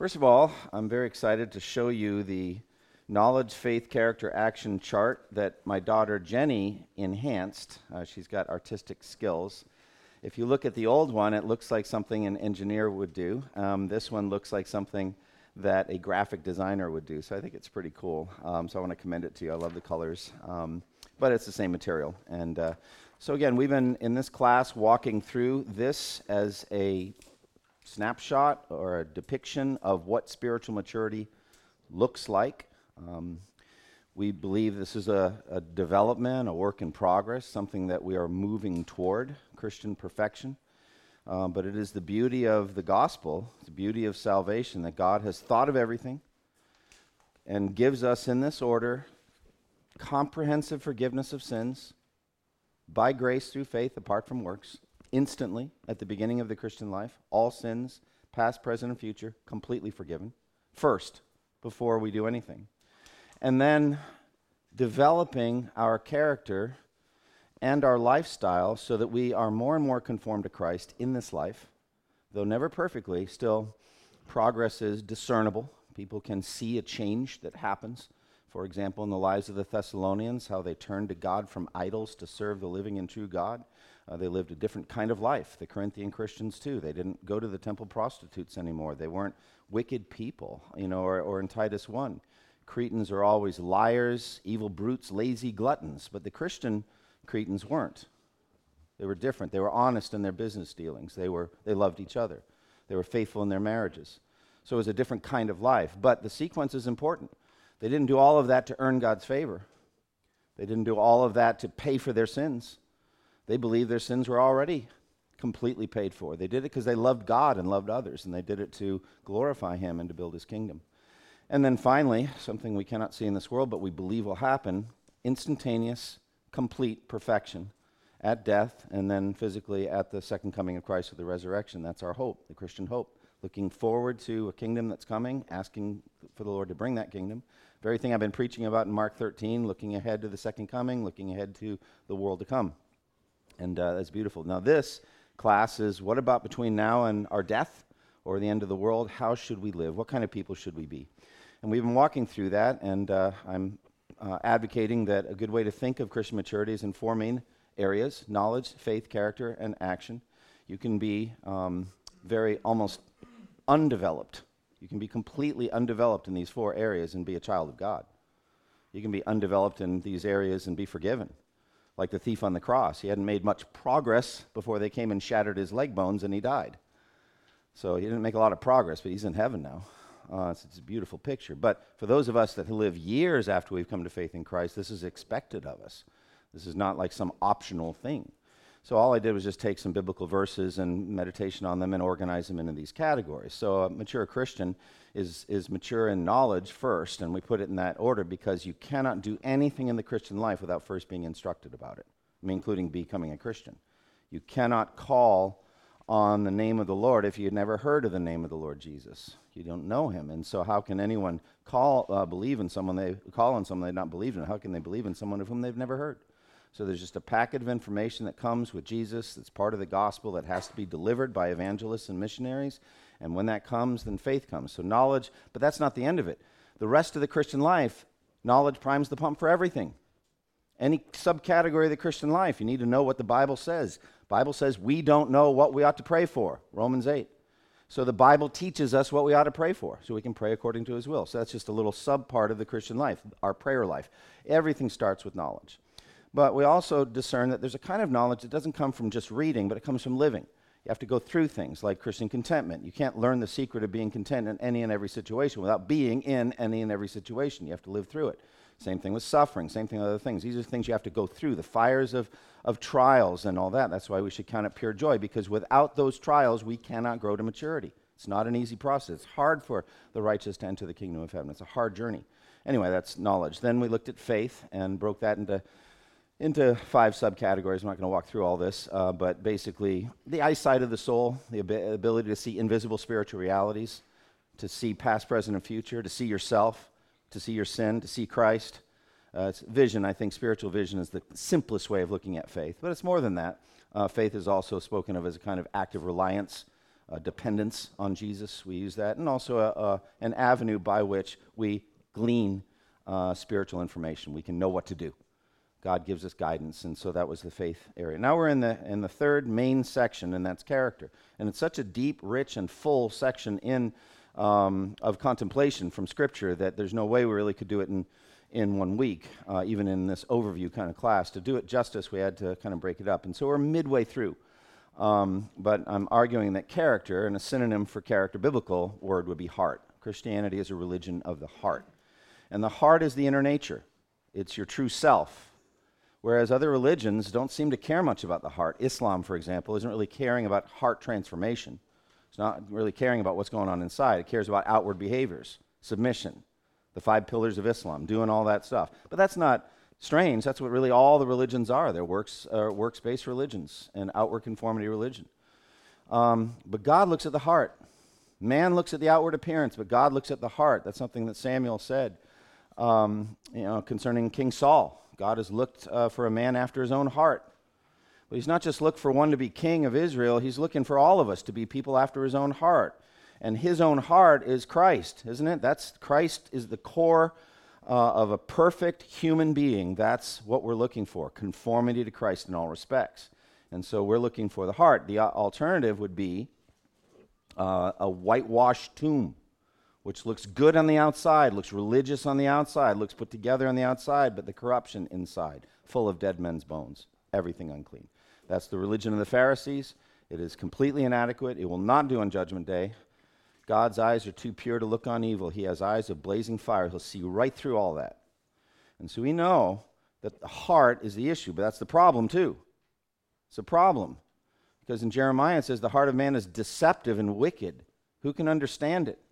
First of all, I'm very excited to show you the knowledge, faith, character, action chart that my daughter Jenny enhanced. She's got artistic skills. If you look at the old one, it looks like something an engineer would do. This one looks like something that a graphic designer would do. So I think it's pretty cool. So I want to commend it to you. I love the colors. But it's the same material. And so again, we've been in this class walking through this as a snapshot or a depiction of what spiritual maturity looks like. We believe this is a development, a work in progress, something that we are moving toward, Christian perfection. But it is the beauty of the gospel, the beauty of salvation, that God has thought of everything and gives us in this order comprehensive forgiveness of sins by grace through faith apart from works, instantly at the beginning of the Christian life, all sins, past, present, and future, completely forgiven, first, before we do anything. And then developing our character and our lifestyle so that we are more and more conformed to Christ in this life, though never perfectly, still progress is discernible. People can see a change that happens. For example, in the lives of the Thessalonians, how they turned to God from idols to serve the living and true God. They lived a different kind of life. The Corinthian Christians, too. They didn't go to the temple prostitutes anymore. They weren't wicked people, or in Titus 1. Cretans are always liars, evil brutes, lazy gluttons. But the Christian Cretans weren't. They were different. They were honest in their business dealings. They loved each other. They were faithful in their marriages. So it was a different kind of life. But the sequence is important. They didn't do all of that to earn God's favor. They didn't do all of that to pay for their sins. They believed their sins were already completely paid for. They did it because they loved God and loved others, and they did it to glorify Him and to build His kingdom. And then finally, something we cannot see in this world, but we believe will happen, instantaneous, complete perfection at death, and then physically at the second coming of Christ with the resurrection. That's our hope, the Christian hope. Looking forward to a kingdom that's coming, asking for the Lord to bring that kingdom. Very thing I've been preaching about in Mark 13, looking ahead to the second coming, looking ahead to the world to come. And that's beautiful. Now this class is, what about between now and our death or the end of the world? How should we live? What kind of people should we be? And we've been walking through that, and I'm advocating that a good way to think of Christian maturity is in four main areas: knowledge, faith, character, and action. You can be very almost undeveloped. You can be completely undeveloped in these four areas and be a child of God. You can be undeveloped in these areas and be forgiven. Like the thief on the cross. He hadn't made much progress before they came and shattered his leg bones and he died. So he didn't make a lot of progress, but he's in heaven now. It's a beautiful picture. But for those of us that live years after we've come to faith in Christ, this is expected of us. This is not like some optional thing. So all I did was just take some biblical verses and meditation on them and organize them into these categories. So a mature Christian is mature in knowledge first, and we put it in that order because you cannot do anything in the Christian life without first being instructed about it, including becoming a Christian. You cannot call on the name of the Lord if you've never heard of the name of the Lord Jesus. You don't know Him, and so how can anyone believe in someone they call on someone they've not believed in? How can they believe in someone of whom they've never heard? So there's just a packet of information that comes with Jesus that's part of the gospel that has to be delivered by evangelists and missionaries. And when that comes, then faith comes. So knowledge, but that's not the end of it. The rest of the Christian life, knowledge primes the pump for everything. Any subcategory of the Christian life, you need to know what the Bible says. The Bible says we don't know what we ought to pray for, Romans 8. So the Bible teaches us what we ought to pray for, so we can pray according to His will. So that's just a little sub-part of the Christian life, our prayer life. Everything starts with knowledge. But we also discern that there's a kind of knowledge that doesn't come from just reading, but it comes from living. You have to go through things like Christian contentment. You can't learn the secret of being content in any and every situation without being in any and every situation. You have to live through it. Same thing with suffering, same thing with other things. These are things you have to go through, the fires of trials and all that. That's why we should count it pure joy, because without those trials, we cannot grow to maturity. It's not an easy process. It's hard for the righteous to enter the kingdom of heaven. It's a hard journey. Anyway, that's knowledge. Then we looked at faith and broke that into five subcategories. I'm not going to walk through all this, but basically the eyesight of the soul, the ability to see invisible spiritual realities, to see past, present, and future, to see yourself, to see your sin, to see Christ. It's vision. I think spiritual vision is the simplest way of looking at faith, but it's more than that. Faith is also spoken of as a kind of active reliance dependence on Jesus. We use that, and also an avenue by which we glean spiritual information. We can know what to do. God gives us guidance, and so that was the faith area. Now we're in the third main section, and that's character. And it's such a deep, rich, and full section of contemplation from Scripture that there's no way we really could do it in 1 week, even in this overview kind of class. To do it justice, we had to kind of break it up. And so we're midway through. But I'm arguing that character, and a synonym for character, biblical word, would be heart. Christianity is a religion of the heart. And the heart is the inner nature. It's your true self. Whereas other religions don't seem to care much about the heart. Islam, for example, isn't really caring about heart transformation. It's not really caring about what's going on inside. It cares about outward behaviors, submission, the 5 pillars of Islam, doing all that stuff. But that's not strange. That's what really all the religions are. They're works-based religions and outward conformity religion. But God looks at the heart. Man looks at the outward appearance, but God looks at the heart. That's something that Samuel said concerning King Saul. God has looked for a man after his own heart. But he's not just looked for one to be king of Israel. He's looking for all of us to be people after his own heart. And his own heart is Christ, isn't it? Christ is the core of a perfect human being. That's what we're looking for, conformity to Christ in all respects. And so we're looking for the heart. The alternative would be a whitewashed tomb, which looks good on the outside, looks religious on the outside, looks put together on the outside, but the corruption inside, full of dead men's bones, everything unclean. That's the religion of the Pharisees. It is completely inadequate. It will not do on Judgment Day. God's eyes are too pure to look on evil. He has eyes of blazing fire. He'll see right through all that. And so we know that the heart is the issue, but that's the problem too. It's a problem. Because in Jeremiah it says the heart of man is deceptive and wicked. Who can understand it?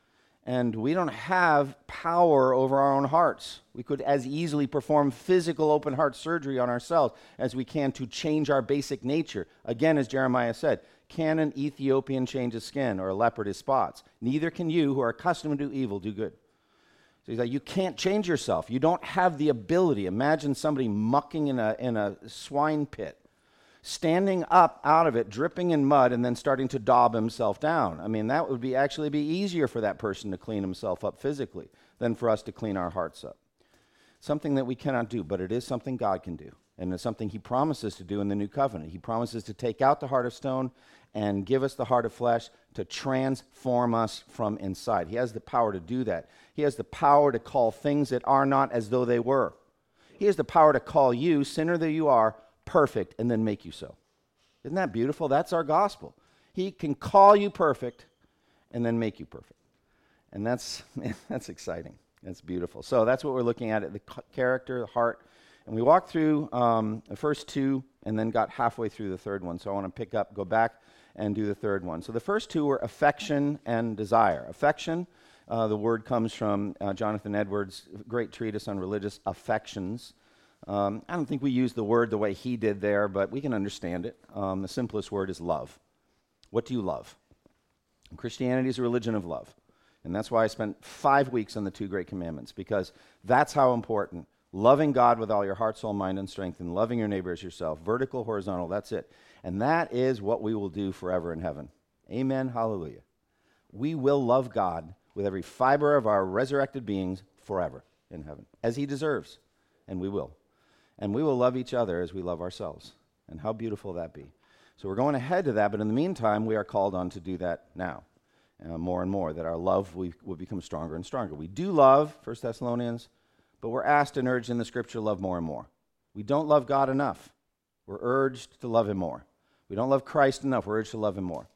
And we don't have power over our own hearts. We could as easily perform physical open heart surgery on ourselves as we can to change our basic nature. Again, as Jeremiah said, can an Ethiopian change his skin or a leopard his spots? Neither can you who are accustomed to do evil do good. So he's like, you can't change yourself. You don't have the ability. Imagine somebody mucking in a swine pit, standing up out of it, dripping in mud, and then starting to daub himself down. I mean, that would actually be easier for that person to clean himself up physically than for us to clean our hearts up. Something that we cannot do, but it is something God can do. And it's something he promises to do in the new covenant. He promises to take out the heart of stone and give us the heart of flesh to transform us from inside. He has the power to do that. He has the power to call things that are not as though they were. He has the power to call you, sinner that you are, perfect, and then make you so. Isn't that beautiful? That's our gospel. He can call you perfect and then make you perfect. And that's exciting. That's beautiful. So that's what we're looking at the character, the heart. And we walked through the first 2 and then got halfway through the third one. So I want to go back and do the third one. So the first 2 were affection and desire. Affection, the word comes from Jonathan Edwards' great treatise on religious affections. I don't think we use the word the way he did there, but we can understand it. The simplest word is love. What do you love? And Christianity is a religion of love. And that's why I spent 5 weeks on the 2 great commandments, because that's how important. Loving God with all your heart, soul, mind, and strength, and loving your neighbor as yourself. Vertical, horizontal, that's it. And that is what we will do forever in heaven. Amen, hallelujah. We will love God with every fiber of our resurrected beings forever in heaven, as he deserves, and we will. And we will love each other as we love ourselves. And how beautiful will that be? So we're going ahead to that, but in the meantime, we are called on to do that now, more and more, that our love will become stronger and stronger. We do love, 1 Thessalonians, but we're asked and urged in the Scripture to love more and more. We don't love God enough. We're urged to love him more. We don't love Christ enough. We're urged to love him more.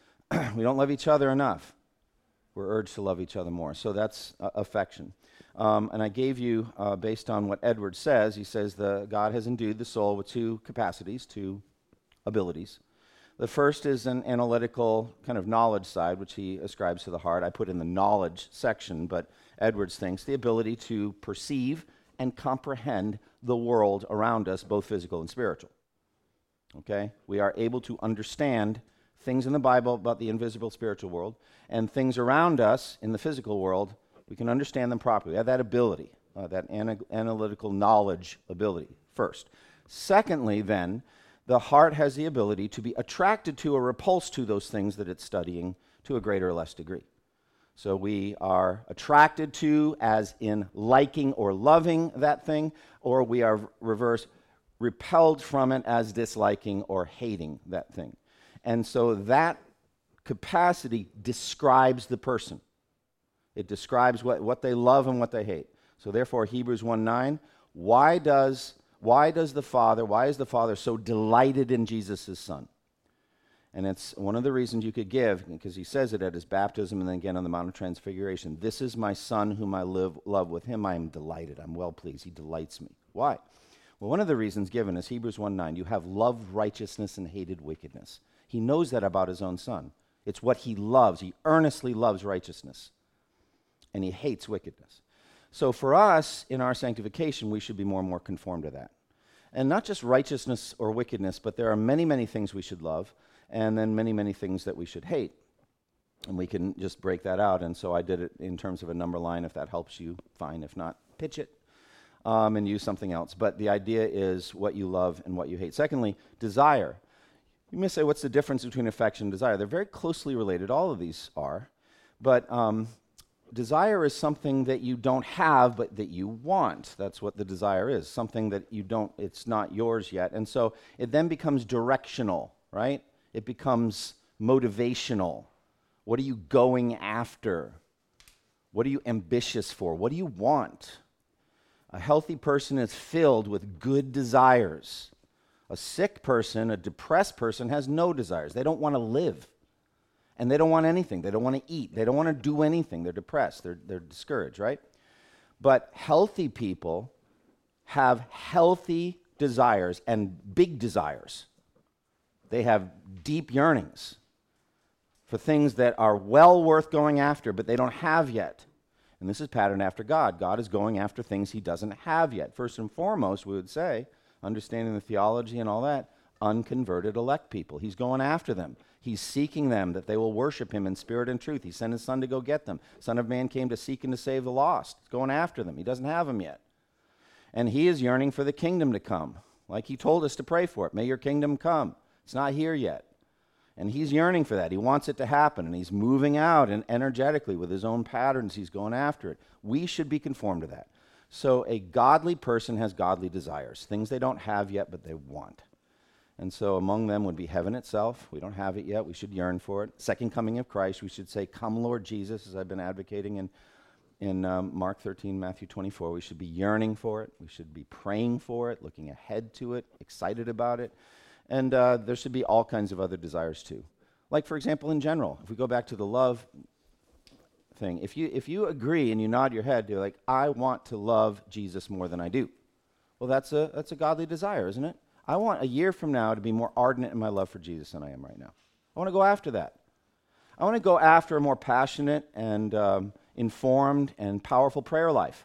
We don't love each other enough. We're urged to love each other more. So that's affection. And I gave you, based on what Edwards says, he says God has endued the soul with 2 capacities, 2 abilities. The first is an analytical kind of knowledge side, which he ascribes to the heart. I put in the knowledge section, but Edwards thinks the ability to perceive and comprehend the world around us, both physical and spiritual. Okay? We are able to understand things in the Bible about the invisible spiritual world, and things around us in the physical world, we can understand them properly. We have that ability, that analytical knowledge ability, first. Secondly, then, the heart has the ability to be attracted to or repulsed to those things that it's studying to a greater or less degree. So we are attracted to, as in liking or loving that thing, or we are reverse, repelled from it as disliking or hating that thing. And so that capacity describes the person. It describes what they love and what they hate. So therefore, Hebrews 1:9, why is the Father so delighted in Jesus' Son? And it's one of the reasons you could give, because he says it at his baptism and then again on the Mount of Transfiguration. This is my Son whom I love. With him I am delighted. I'm well pleased. He delights me. Why? Well, one of the reasons given is Hebrews 1:9. You have loved righteousness and hated wickedness. He knows that about his own Son. It's what he loves. He earnestly loves righteousness, and he hates wickedness. So for us, in our sanctification, we should be more and more conformed to that. And not just righteousness or wickedness, but there are many, many things we should love, and then many, many things that we should hate. And we can just break that out. And so I did it in terms of a number line. If that helps you, fine. If not, pitch it and use something else. But the idea is what you love and what you hate. Secondly, desire. You may say, what's the difference between affection and desire? They're very closely related. All of these are. But desire is something that you don't have, but that you want. That's what the desire is. Something that you don't, it's not yours yet. And so it then becomes directional, right? It becomes motivational. What are you going after? What are you ambitious for? What do you want? A healthy person is filled with good desires. A sick person, a depressed person, has no desires. They don't want to live. And they don't want anything. They don't want to eat. They don't want to do anything. They're depressed. They're discouraged, right? But healthy people have healthy desires and big desires. They have deep yearnings for things that are well worth going after, but they don't have yet. And this is patterned after God. God is going after things he doesn't have yet. First and foremost, we would say, understanding the theology and all that, unconverted elect people. He's going after them. He's seeking them that they will worship him in spirit and truth. He sent his Son to go get them. Son of Man came to seek and to save the lost. He's going after them. He doesn't have them yet. And he is yearning for the kingdom to come, like he told us to pray for it. May your kingdom come. It's not here yet. And he's yearning for that. He wants it to happen, and he's moving out and energetically with his own patterns. He's going after it. We should be conformed to that. So a godly person has godly desires, things they don't have yet, but they want. And so among them would be heaven itself. We don't have it yet. We should yearn for it. Second coming of Christ, we should say, come, Lord Jesus, as I've been advocating in Mark 13, Matthew 24. We should be yearning for it. We should be praying for it, looking ahead to it, excited about it. And there should be all kinds of other desires too. Like, for example, in general, if we go back to the love thing, if you agree and you nod your head, you're like, I want to love Jesus more than I do. Well, that's a godly desire, isn't it? I want a year from now to be more ardent in my love for Jesus than I am right now. I want to go after that. I want to go after a more passionate and informed and powerful prayer life.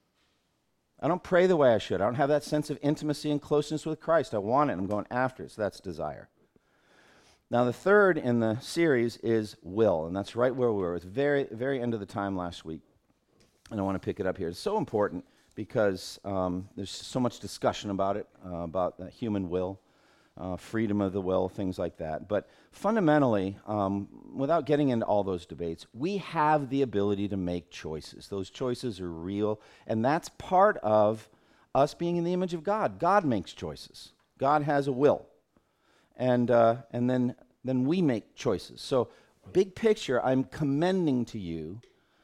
I don't pray the way I should. I don't have that sense of intimacy and closeness with Christ. I want it, and I'm going after it, so that's desire. Now, the third in the series is will, and that's right where we were. It's very, very end of the time last week, and I want to pick it up here. It's so important because there's so much discussion about it, about the human will, freedom of the will, things like that. But fundamentally, without getting into all those debates, we have the ability to make choices. Those choices are real, and that's part of us being in the image of God. God makes choices. God has a will, and then we make choices. So, big picture, I'm commending to you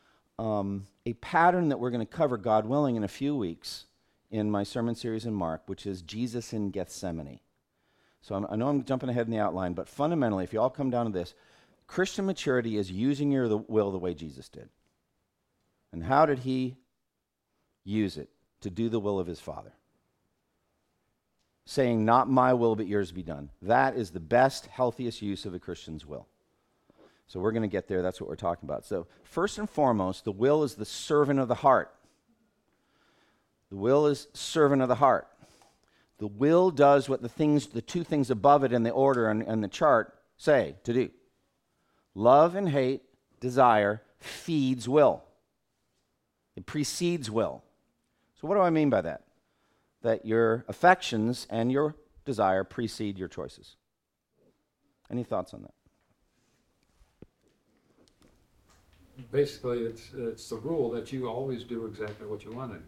a pattern that we're going to cover, God willing, in a few weeks in my sermon series in Mark, which is Jesus in Gethsemane. So I know I'm jumping ahead in the outline, but fundamentally, if you all come down to this, Christian maturity is using your will the way Jesus did. And how did he use it? To do the will of his Father. Saying, not my will, but yours be done. That is the best, healthiest use of a Christian's will. So we're going to get there. That's what we're talking about. So first and foremost, the will is the servant of the heart. The will is servant of the heart. The will does what the two things above it in the order and the chart say to do. Love and hate, desire, feeds will. It precedes will. So what do I mean by that? That your affections and your desire precede your choices. Any thoughts on that? Basically, it's the rule that you always do exactly what you want to do.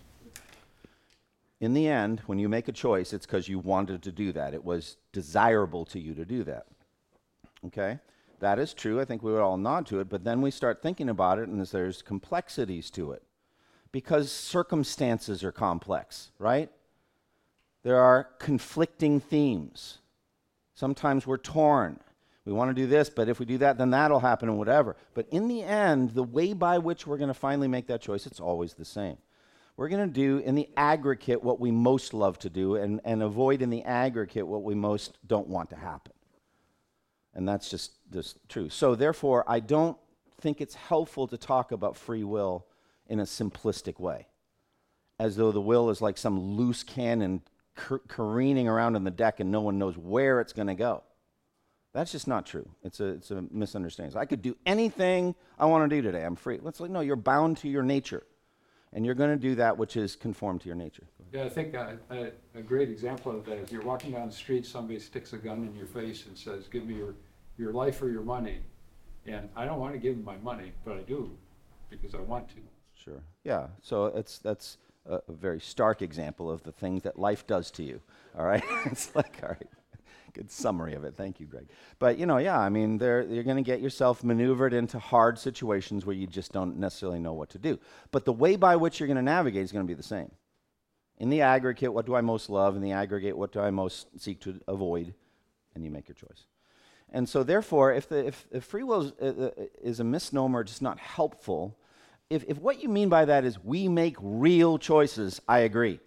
In the end, when you make a choice, it's because you wanted to do that. It was desirable to you to do that. Okay? That is true. I think we would all nod to it, but then we start thinking about it, and there's complexities to it. Because circumstances are complex, right? There are conflicting themes. Sometimes we're torn. We want to do this, but if we do that, then that'll happen and whatever. But in the end, the way by which we're going to finally make that choice, it's always the same. We're going to do in the aggregate what we most love to do and avoid in the aggregate what we most don't want to happen. And that's just true. So therefore, I don't think it's helpful to talk about free will in a simplistic way, as though the will is like some loose cannon careening around in the deck and no one knows where it's going to go. That's just not true. It's a misunderstanding. So I could do anything I want to do today. I'm free. No, you're bound to your nature. And you're going to do that which is conformed to your nature. Yeah, I think a great example of that is you're walking down the street, somebody sticks a gun in your face and says, give me your life or your money. And I don't want to give them my money, but I do because I want to. Sure. Yeah. So that's a very stark example of the things that life does to you. All right? It's like, all right. Good summary of it. Thank you, Greg. But, you're going to get yourself maneuvered into hard situations where you just don't necessarily know what to do. But the way by which you're going to navigate is going to be the same. In the aggregate, what do I most love? In the aggregate, what do I most seek to avoid? And you make your choice. And so, therefore, if free will is a misnomer, just not helpful, if what you mean by that is we make real choices, I agree.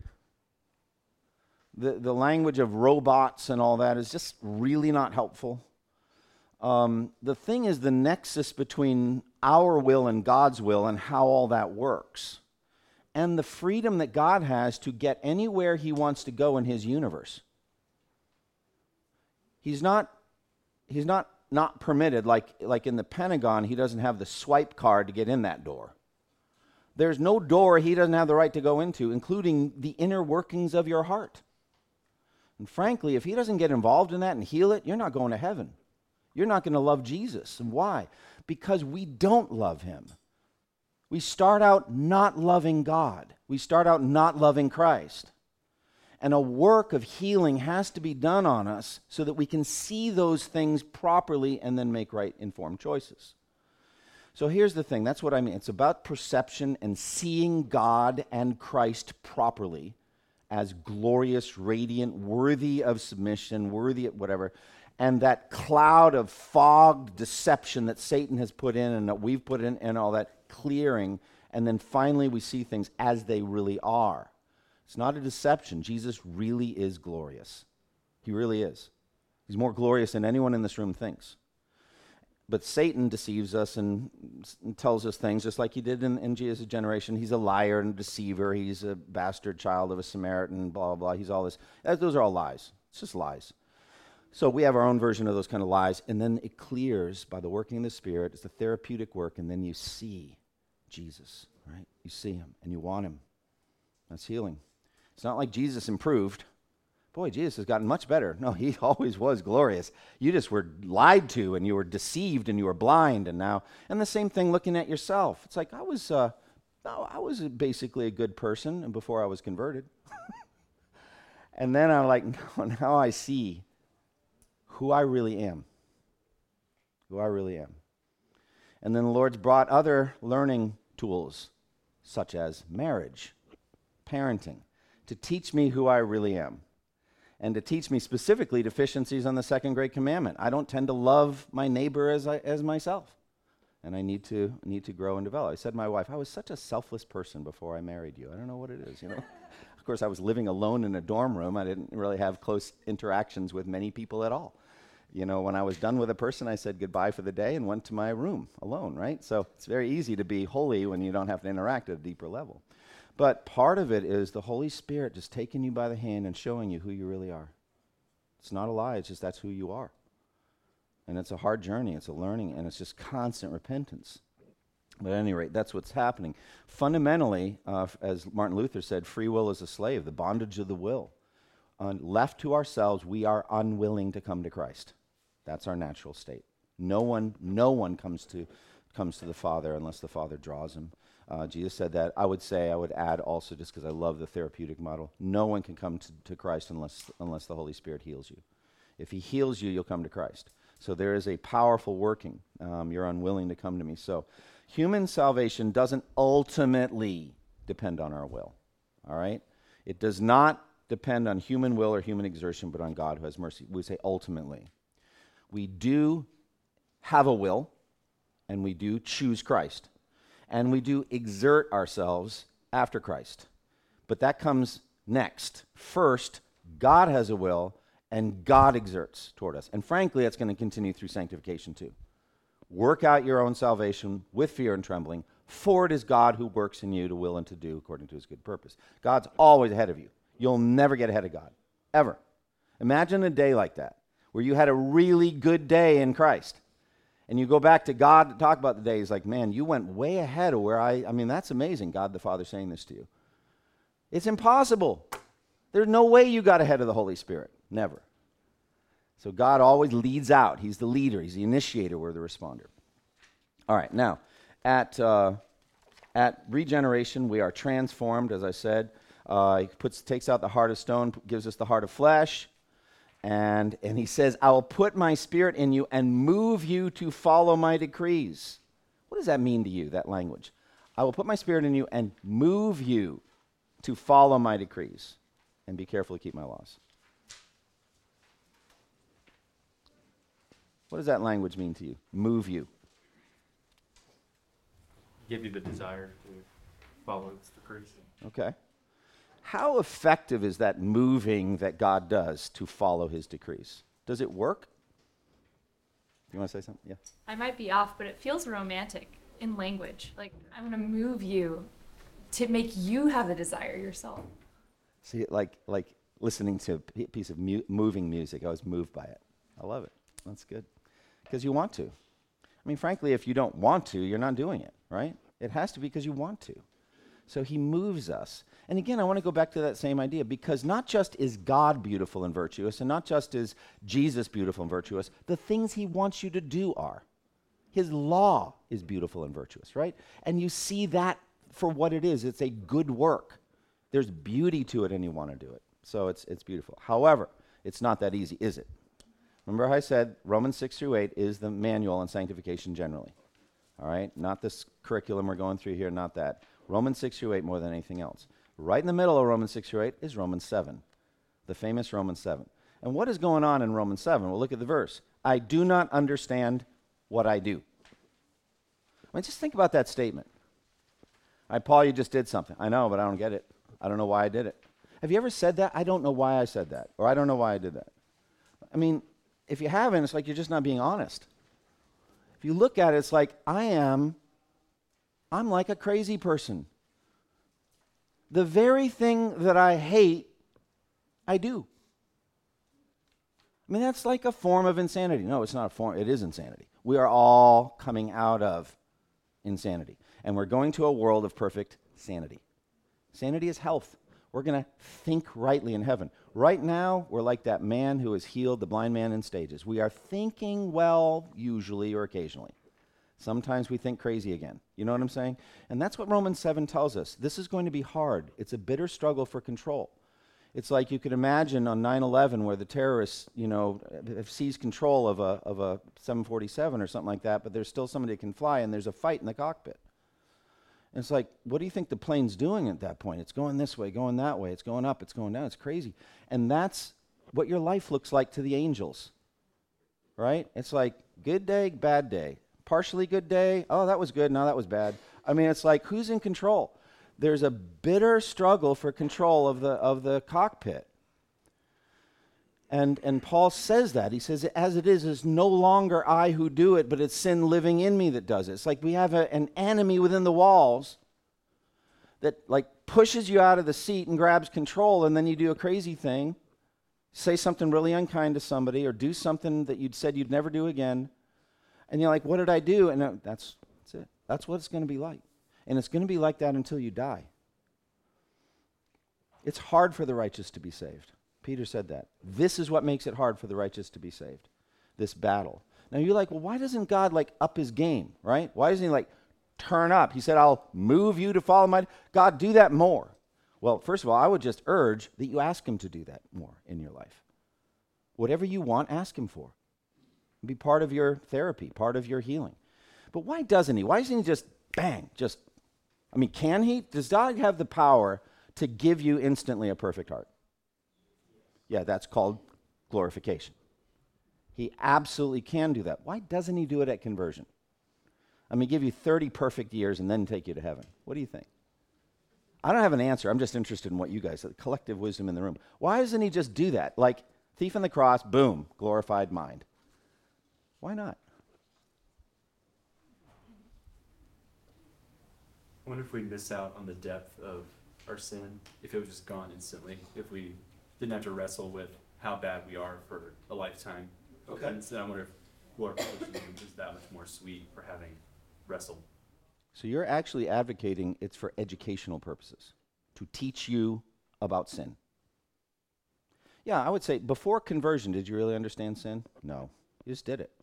The language of robots and all that is just really not helpful. The thing is the nexus between our will and God's will and how all that works, and the freedom that God has to get anywhere he wants to go in his universe. He's not permitted, like in the Pentagon, he doesn't have the swipe card to get in that door. There's no door he doesn't have the right to go into, including the inner workings of your heart. And frankly, if he doesn't get involved in that and heal it, you're not going to heaven. You're not going to love Jesus. And why? Because we don't love him. We start out not loving God. We start out not loving Christ. And a work of healing has to be done on us so that we can see those things properly and then make right, informed choices. So here's the thing. That's what I mean. It's about perception and seeing God and Christ properly as glorious, radiant, worthy of submission, worthy of whatever. And that cloud of fogged deception that Satan has put in and that we've put in and all that clearing. And then finally we see things as they really are. It's not a deception. Jesus really is glorious. He really is. He's more glorious than anyone in this room thinks. But Satan deceives us and tells us things just like he did in Jesus' generation. He's a liar and a deceiver. He's a bastard child of a Samaritan, blah, blah, blah. He's all this. Those are all lies. It's just lies. So we have our own version of those kind of lies, and then it clears by the working of the Spirit. It's a therapeutic work, and then you see Jesus, right? You see him, and you want him. That's healing. It's not like Jesus improved. Boy, Jesus has gotten much better. No, he always was glorious. You just were lied to, and you were deceived, and you were blind, and the same thing looking at yourself. It's like I was basically a good person before I was converted. And then I'm like, no, now I see who I really am. Who I really am. And then the Lord's brought other learning tools, such as marriage, parenting, to teach me who I really am. And to teach me specifically deficiencies on the second great commandment. I don't tend to love my neighbor as myself. And I need to grow and develop. I said to my wife, I was such a selfless person before I married you. I don't know what it is, Of course, I was living alone in a dorm room. I didn't really have close interactions with many people at all. When I was done with a person, I said goodbye for the day and went to my room alone, right? So it's very easy to be holy when you don't have to interact at a deeper level. But part of it is the Holy Spirit just taking you by the hand and showing you who you really are. It's not a lie, it's just that's who you are. And it's a hard journey, it's a learning, and it's just constant repentance. But at any rate, that's what's happening. Fundamentally, as Martin Luther said, free will is a slave, the bondage of the will. left to ourselves, we are unwilling to come to Christ. That's our natural state. No one comes to the Father unless the Father draws him. Jesus said that. I would add also, just because I love the therapeutic model, no one can come to Christ unless the Holy Spirit heals you. If he heals you, you'll come to Christ. So there is a powerful working. You're unwilling to come to me. So human salvation doesn't ultimately depend on our will. All right? It does not depend on human will or human exertion, but on God who has mercy. We say ultimately. We do have a will, and we do choose Christ. And we do exert ourselves after Christ. But that comes next. First, God has a will, and God exerts toward us. And frankly, that's going to continue through sanctification too. Work out your own salvation with fear and trembling, for it is God who works in you to will and to do according to his good purpose. God's always ahead of you. You'll never get ahead of God, ever. Imagine a day like that, where you had a really good day in Christ. And you go back to God to talk about the day. He's like, man, you went way ahead of where I mean, that's amazing, God the Father saying this to you. It's impossible. There's no way you got ahead of the Holy Spirit. Never. So God always leads out. He's the leader. He's the initiator. We're the responder. All right, now, at regeneration, we are transformed, as I said. He takes out the heart of stone, gives us the heart of flesh. And he says, I will put my spirit in you and move you to follow my decrees. What does that mean to you, that language? I will put my spirit in you and move you to follow my decrees. And be careful to keep my laws. What does that language mean to you? Move you. Give you the desire to follow its decrees. Okay. How effective is that moving that God does to follow his decrees? Does it work? You want to say something? Yeah. I might be off, but it feels romantic in language. Like, I'm going to move you to make you have the desire yourself. See, like listening to a piece of moving music. I was moved by it. I love it. That's good. Because you want to. I mean, frankly, if you don't want to, you're not doing it, right? It has to be because you want to. So he moves us. And again, I want to go back to that same idea, because not just is God beautiful and virtuous, and not just is Jesus beautiful and virtuous, the things he wants you to do are. His law is beautiful and virtuous, right? And you see that for what it is. It's a good work. There's beauty to it, and you want to do it. So it's beautiful. However, it's not that easy, is it? Remember how I said Romans 6-8 is the manual on sanctification generally. All right? Not this curriculum we're going through here, not that. Romans 6-8 more than anything else. Right in the middle of Romans 6-8 is Romans 7, the famous Romans 7. And what is going on in Romans 7? Well, look at the verse. I do not understand what I do. I mean, just think about that statement. Paul, you just did something. I know, but I don't get it. I don't know why I did it. Have you ever said that? I don't know why I said that, or I don't know why I did that. I mean, if you haven't, it's like you're just not being honest. If you look at it, it's like I'm like a crazy person. The very thing that I hate, I do. I mean, that's like a form of insanity. No, it's not a form. It is insanity. We are all coming out of insanity. And we're going to a world of perfect sanity. Sanity is health. We're going to think rightly in heaven. Right now, we're like that man who has healed the blind man in stages. We are thinking well, usually or occasionally. Sometimes we think crazy again. You know what I'm saying? And that's what Romans 7 tells us. This is going to be hard. It's a bitter struggle for control. It's like you could imagine on 9/11 where the terrorists, have seized control of a 747 or something like that, but there's still somebody that can fly, and there's a fight in the cockpit. And it's like, what do you think the plane's doing at that point? It's going this way, going that way. It's going up, it's going down. It's crazy. And that's what your life looks like to the angels, right? It's like good day, bad day. Partially good day. Oh, that was good. No, that was bad. I mean, it's like, who's in control? There's a bitter struggle for control of the cockpit. And Paul says that. He says, as it is no longer I who do it, but it's sin living in me that does it. It's like we have an enemy within the walls that like pushes you out of the seat and grabs control, and then you do a crazy thing, say something really unkind to somebody, or do something that you'd said you'd never do again. And you're like, what did I do? And that's it. That's what it's going to be like. And it's going to be like that until you die. It's hard for the righteous to be saved. Peter said that. This is what makes it hard for the righteous to be saved, this battle. Now you're like, well, why doesn't God like up his game, right? Why doesn't he like turn up? He said, I'll move you to follow my... God, do that more. Well, first of all, I would just urge that you ask him to do that more in your life. Whatever you want, ask him for. Be part of your therapy, part of your healing. But why doesn't he? Why doesn't he just, bang, just... I mean, can he? Does God have the power to give you instantly a perfect heart? Yeah, that's called glorification. He absolutely can do that. Why doesn't he do it at conversion? I mean, give you 30 perfect years and then take you to heaven. What do you think? I don't have an answer. I'm just interested in what you guys, the collective wisdom in the room. Why doesn't he just do that? Like, thief on the cross, boom, glorified mind. Why not? I wonder if we'd miss out on the depth of our sin if it was just gone instantly, if we didn't have to wrestle with how bad we are for a lifetime. Okay. And so I wonder if glorification is that much more sweet for having wrestled. So you're actually advocating it's for educational purposes, to teach you about sin. Yeah, I would say before conversion, did you really understand sin? No, you just did it.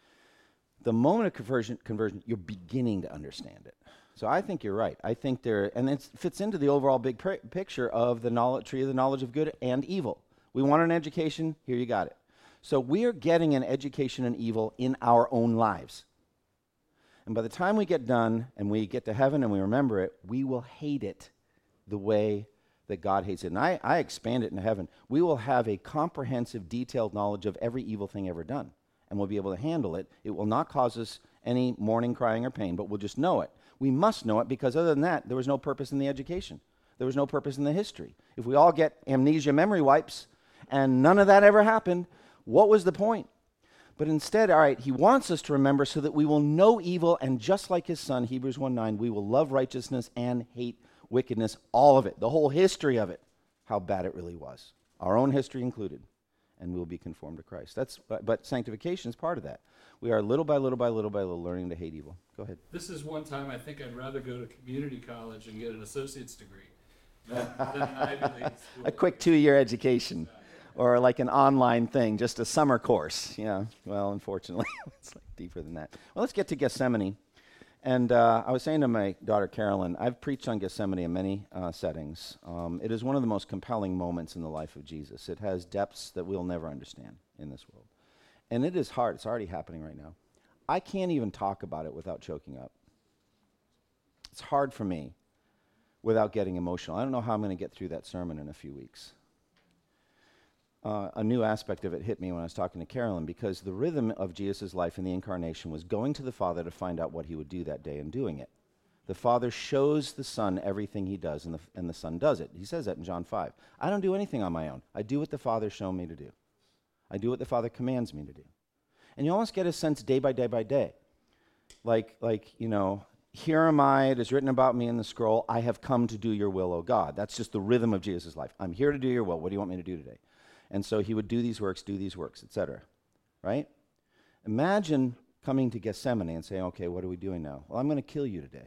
The moment of conversion, you're beginning to understand it. So I think you're right. I think and it fits into the overall big picture of the tree of the knowledge of good and evil. We want an education, here you got it. So we are getting an education in evil in our own lives. And by the time we get done and we get to heaven and we remember it, we will hate it the way that God hates it. And I expand it into heaven. We will have a comprehensive, detailed knowledge of every evil thing ever done. And we'll be able to handle it. It will not cause us any mourning, crying, or pain, but we'll just know it. We must know it because other than that, there was no purpose in the education. There was no purpose in the history. If we all get amnesia memory wipes and none of that ever happened, what was the point? But instead, all right, he wants us to remember so that we will know evil, and just like his son, Hebrews 1:9, we will love righteousness and hate wickedness, all of it, the whole history of it, how bad it really was, our own history included, and we will be conformed to Christ. But sanctification is part of that. We are little by little by little by little learning to hate evil. Go ahead. This is one time I think I'd rather go to community college and get an associate's degree than an Ivy League school. A quick 2-year education. Or like an online thing, just a summer course. Yeah, well, unfortunately, it's like deeper than that. Well, let's get to Gethsemane. And I was saying to my daughter, Carolyn, I've preached on Gethsemane in many settings. It is one of the most compelling moments in the life of Jesus. It has depths that we'll never understand in this world. And it is hard. It's already happening right now. I can't even talk about it without choking up. It's hard for me without getting emotional. I don't know how I'm going to get through that sermon in a few weeks. A new aspect of it hit me when I was talking to Carolyn, because the rhythm of Jesus' life in the incarnation was going to the Father to find out what he would do that day and doing it. The Father shows the Son everything he does, and the Son does it. He says that in John 5. I don't do anything on my own. I do what the Father's shown me to do. I do what the Father commands me to do. And you almost get a sense day by day by day. Like, here am I, it is written about me in the scroll, I have come to do your will, O God. That's just the rhythm of Jesus' life. I'm here to do your will. What do you want me to do today? And so he would do these works, etc. Right? Imagine coming to Gethsemane and saying, okay, what are we doing now? Well, I'm going to kill you today.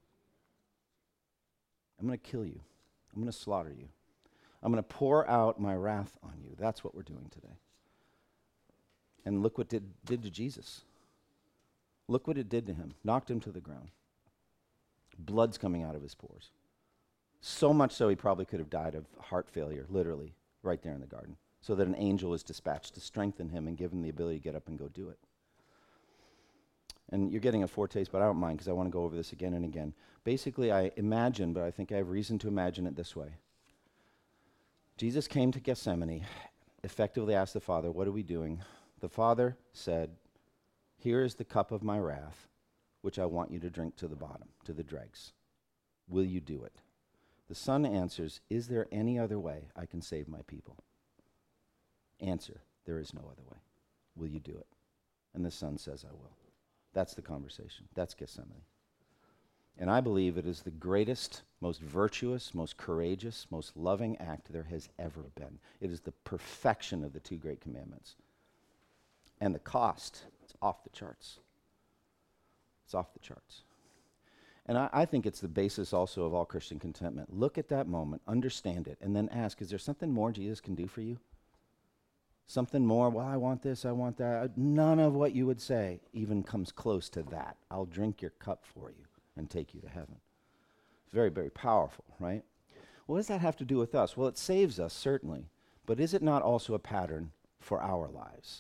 I'm going to kill you. I'm going to slaughter you. I'm going to pour out my wrath on you. That's what we're doing today. And look what it did to Jesus. Look what it did to him. Knocked him to the ground. Blood's coming out of his pores. So much so he probably could have died of heart failure, literally, right there in the garden, so that an angel is dispatched to strengthen him and give him the ability to get up and go do it. And you're getting a foretaste, but I don't mind because I want to go over this again and again. Basically, I imagine, but I think I have reason to imagine it this way. Jesus came to Gethsemane, effectively asked the Father, what are we doing? The Father said, here is the cup of my wrath, which I want you to drink to the bottom, to the dregs. Will you do it? The Son answers, is there any other way I can save my people? Answer, there is no other way. Will you do it? And the Son says, I will. That's the conversation. That's Gethsemane. And I believe it is the greatest, most virtuous, most courageous, most loving act there has ever been. It is the perfection of the two great commandments. And the cost, it's off the charts. It's off the charts. And I think it's the basis also of all Christian contentment. Look at that moment, understand it, and then ask, is there something more Jesus can do for you? Something more, well, I want this, I want that. None of what you would say even comes close to that. I'll drink your cup for you and take you to heaven. It's very, very powerful, right? What does that have to do with us? Well, it saves us, certainly. But is it not also a pattern for our lives?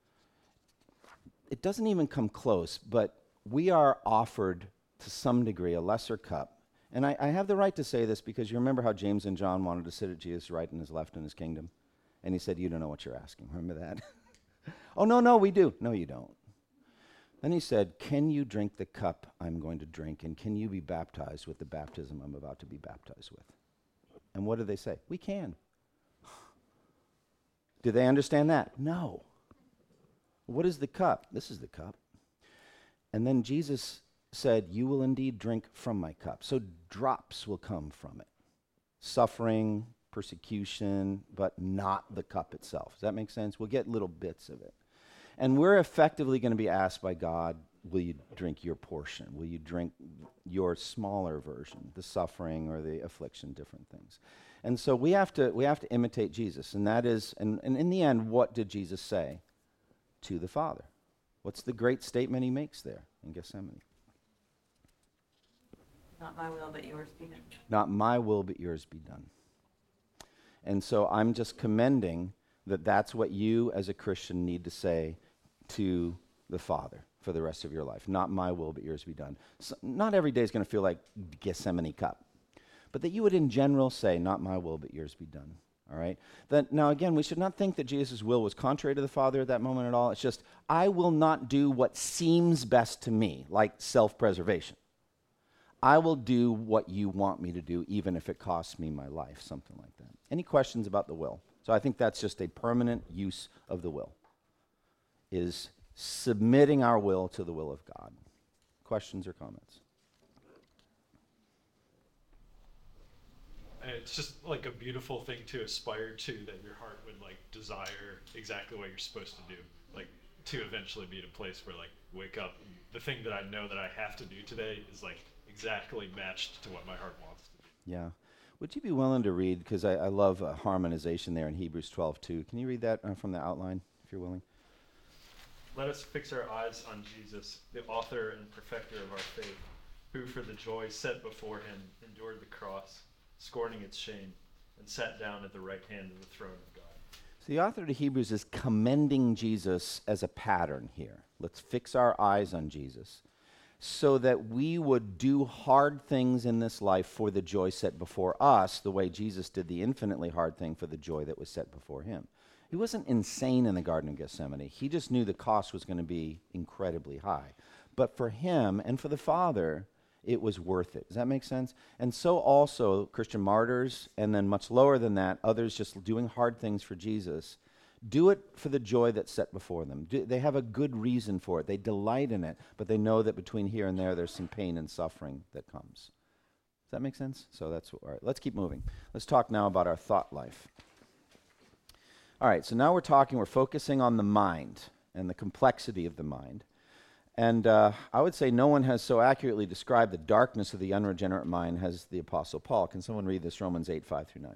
It doesn't even come close, but we are offered, to some degree, a lesser cup. And I have the right to say this because you remember how James and John wanted to sit at Jesus' right and his left in his kingdom? And he said, you don't know what you're asking. Remember that? Oh, no, we do. No, you don't. Then he said, can you drink the cup I'm going to drink, and can you be baptized with the baptism I'm about to be baptized with? And what did they say? We can. Do they understand that? No. What is the cup? This is the cup. And then Jesus said, you will indeed drink from my cup. So drops will come from it. Suffering, persecution, but not the cup itself. Does that make sense? We'll get little bits of it. And we're effectively going to be asked by God, will you drink your portion? Will you drink your smaller version, the suffering or the affliction, different things? And so we have to imitate Jesus. And that is, and in the end, what did Jesus say to the Father? What's the great statement he makes there in Gethsemane? Not my will, but yours be done. Not my will, but yours be done. And so I'm just commending that that's what you as a Christian need to say to the Father for the rest of your life. Not my will, but yours be done. So not every day is going to feel like Gethsemane cup, but that you would in general say, not my will, but yours be done. All right? Now again, we should not think that Jesus' will was contrary to the Father at that moment at all. It's just, I will not do what seems best to me, like self-preservation. I will do what you want me to do, even if it costs me my life, something like that. Any questions about the will? So I think that's just a permanent use of the will, is submitting our will to the will of God. Questions or comments? It's just like a beautiful thing to aspire to, that your heart would like desire exactly what you're supposed to do. Like to eventually be at a place where like wake up, the thing that I know that I have to do today is like exactly matched to what my heart wants to do. Yeah. Would you be willing to read, because I love harmonization there in Hebrews 12:2. Can you read that from the outline, if you're willing? Let us fix our eyes on Jesus, the author and perfecter of our faith, who for the joy set before him endured the cross, scorning its shame, and sat down at the right hand of the throne of God. So the author of Hebrews is commending Jesus as a pattern here. Let's fix our eyes on Jesus, so that we would do hard things in this life for the joy set before us, the way Jesus did the infinitely hard thing for the joy that was set before him. He wasn't insane in the Garden of Gethsemane. He just knew the cost was going to be incredibly high. But for him and for the Father, it was worth it. Does that make sense? And so also Christian martyrs, and then much lower than that, others just doing hard things for Jesus, do it for the joy that's set before them. They have a good reason for it. They delight in it, but they know that between here and there's some pain and suffering that comes. Does that make sense? So that's all right. Let's keep moving. Let's talk now about our thought life. All right, so now we're focusing on the mind and the complexity of the mind. And I would say no one has so accurately described the darkness of the unregenerate mind as the Apostle Paul. Can someone read this, Romans 8:5-9?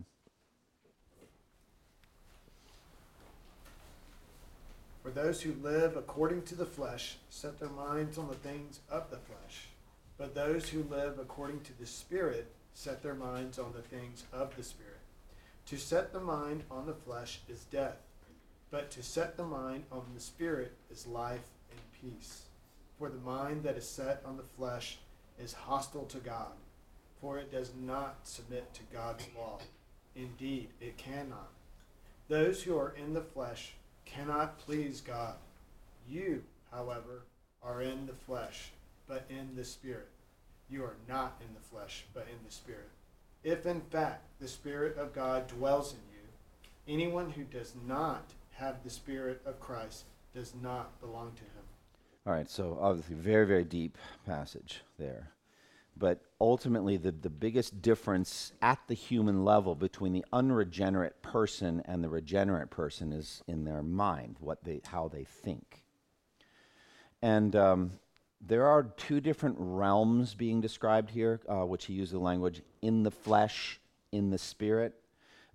For those who live according to the flesh set their minds on the things of the flesh, but those who live according to the Spirit set their minds on the things of the Spirit. To set the mind on the flesh is death, but to set the mind on the Spirit is life and peace. For the mind that is set on the flesh is hostile to God, for it does not submit to God's law. Indeed, it cannot. Those who are in the flesh cannot please God. You, however, are in the flesh, but in the Spirit. You are not in the flesh, but in the Spirit. If in fact the Spirit of God dwells in you, anyone who does not have the Spirit of Christ does not belong to him. All right, so obviously very, very deep passage there. But ultimately, the biggest difference at the human level between the unregenerate person and the regenerate person is in their mind, how they think. And there are two different realms being described here, which he used the language in the flesh, in the spirit.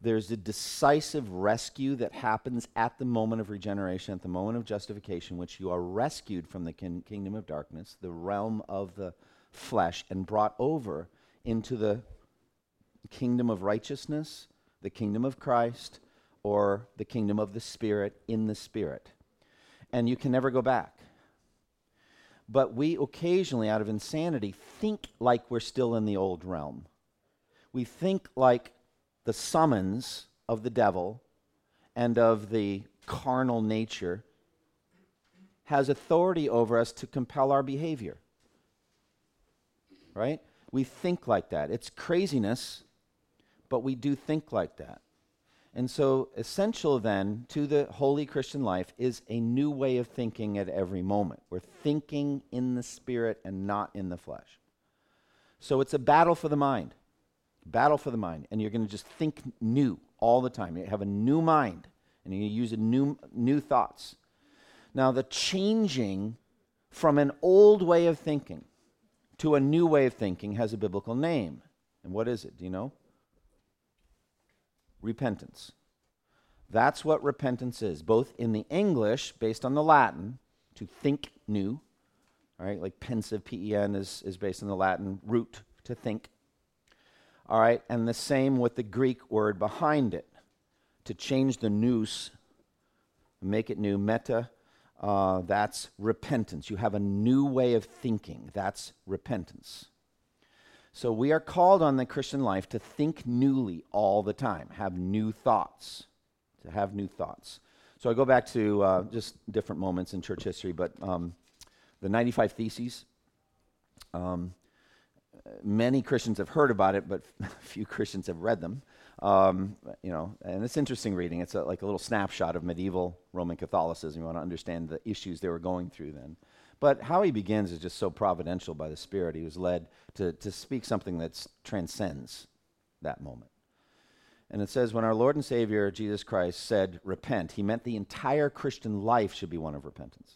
There's a decisive rescue that happens at the moment of regeneration, at the moment of justification, which you are rescued from the kingdom of darkness, the realm of the flesh, and brought over into the kingdom of righteousness, the kingdom of Christ, or the kingdom of the Spirit in the Spirit. And you can never go back. But we occasionally, out of insanity, think like we're still in the old realm. We think like the summons of the devil and of the carnal nature has authority over us to compel our behavior. Right? We think like that. It's craziness, but we do think like that. And so essential then to the holy Christian life is a new way of thinking at every moment. We're thinking in the Spirit and not in the flesh. So it's a battle for the mind. Battle for the mind. And you're going to just think new all the time. You have a new mind, and you use a new thoughts. Now, the changing from an old way of thinking to a new way of thinking has a biblical name. And what is it? Do you know? Repentance. That's what repentance is, both in the English, based on the Latin, to think new. All right, like pensive, P-E-N, is based on the Latin root, to think. All right, and the same with the Greek word behind it, to change the nous, make it new, meta, that's repentance. You have a new way of thinking. That's repentance. So we are called on the Christian life to think newly all the time, have new thoughts, to have new thoughts. So I go back to just different moments in church history, but the 95 Theses, many Christians have heard about it, but few Christians have read them. And it's interesting reading. It's like a little snapshot of medieval Roman Catholicism. You want to understand the issues they were going through then. But how he begins is just so providential by the Spirit. He was led to speak something that transcends that moment. And it says, when our Lord and Savior, Jesus Christ, said, repent, he meant the entire Christian life should be one of repentance.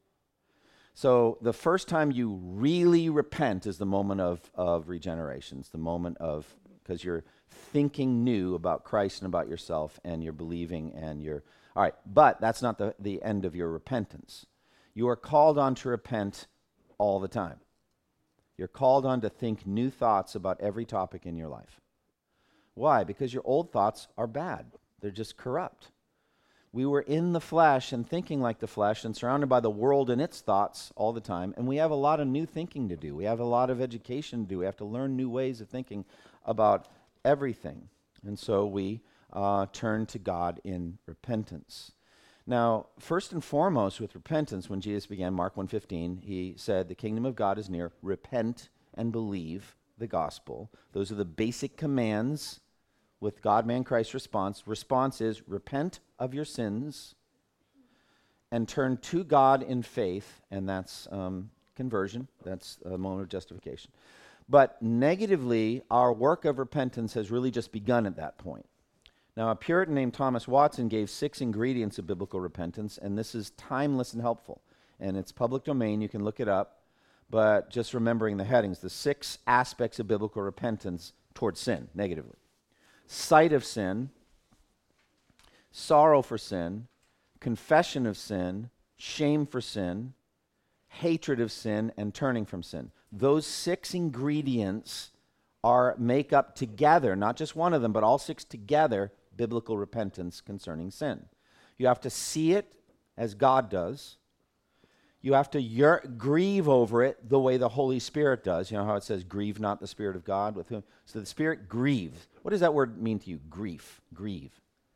So the first time you really repent is the moment of regeneration. It's the moment of, because you're thinking new about Christ and about yourself, and you're believing, and you're, all right, but that's not the end of your repentance. You are called on to repent all the time. You're called on to think new thoughts about every topic in your life. Why? Because your old thoughts are bad. They're just corrupt. We were in the flesh and thinking like the flesh and surrounded by the world and its thoughts all the time, and we have a lot of new thinking to do. We have a lot of education to do. We have to learn new ways of thinking about everything. And so we turn to God in repentance. Now, first and foremost with repentance, when Jesus began Mark 1:15, he said, the kingdom of God is near. Repent and believe the gospel. Those are the basic commands with God, man, Christ response. Response is repent of your sins and turn to God in faith, and that's conversion. That's a moment of justification. But negatively, our work of repentance has really just begun at that point. Now, a Puritan named Thomas Watson gave 6 ingredients of biblical repentance, and this is timeless and helpful. And it's public domain, you can look it up, but just remembering the headings, the 6 aspects of biblical repentance towards sin, negatively. Sight of sin, sorrow for sin, confession of sin, shame for sin, hatred of sin, and turning from sin. Those 6 ingredients make up together, not just one of them, but all 6 together, biblical repentance concerning sin. You have to see it as God does. You have to grieve over it the way the Holy Spirit does. You know how it says, grieve not the Spirit of God with whom? So the Spirit grieves. What does that word mean to you? Grieve.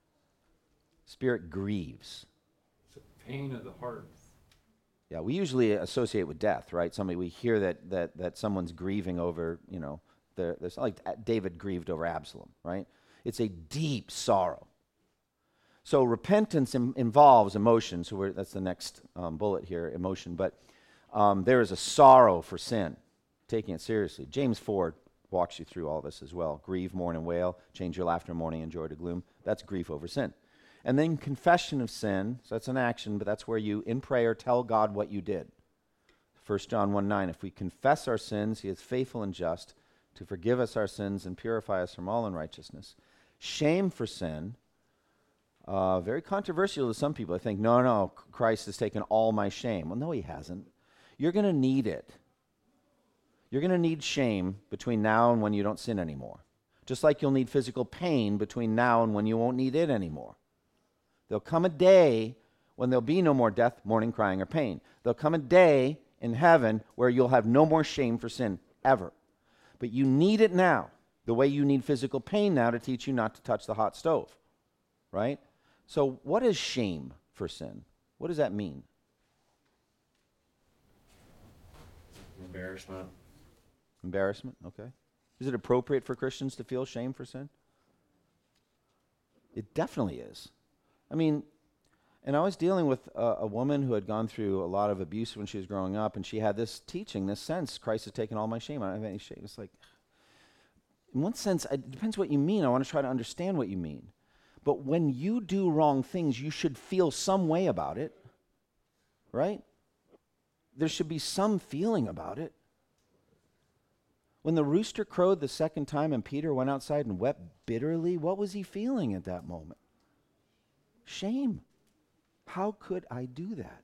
Spirit grieves. It's a pain of the heart. Yeah, we usually associate with death, right? We hear that someone's grieving over, there's like David grieved over Absalom, right? It's a deep sorrow. So repentance involves emotion. So that's the next bullet here, emotion. But there is a sorrow for sin, taking it seriously. James 4 walks you through all this as well. Grieve, mourn, and wail. Change your laughter and mourning and joy to gloom. That's grief over sin. And then confession of sin. So that's an action, but that's where you, in prayer, tell God what you did. 1 John 1:9, if we confess our sins, he is faithful and just to forgive us our sins and purify us from all unrighteousness. Shame for sin, very controversial to some people. I think, no, Christ has taken all my shame. Well, no, he hasn't. You're going to need it. You're going to need shame between now and when you don't sin anymore. Just like you'll need physical pain between now and when you won't need it anymore. There'll come a day when there'll be no more death, mourning, crying, or pain. There'll come a day in heaven where you'll have no more shame for sin, ever. But you need it now, the way you need physical pain now to teach you not to touch the hot stove, right? So what is shame for sin? What does that mean? Embarrassment. Embarrassment, okay. Is it appropriate for Christians to feel shame for sin? It definitely is. I mean, and I was dealing with a woman who had gone through a lot of abuse when she was growing up, and she had this teaching, this sense, Christ has taken all my shame. I don't have any shame. It's like, in one sense, it depends what you mean. I want to try to understand what you mean. But when you do wrong things, you should feel some way about it, right? There should be some feeling about it. When the rooster crowed the second time and Peter went outside and wept bitterly, what was he feeling at that moment? Shame. How could I do that?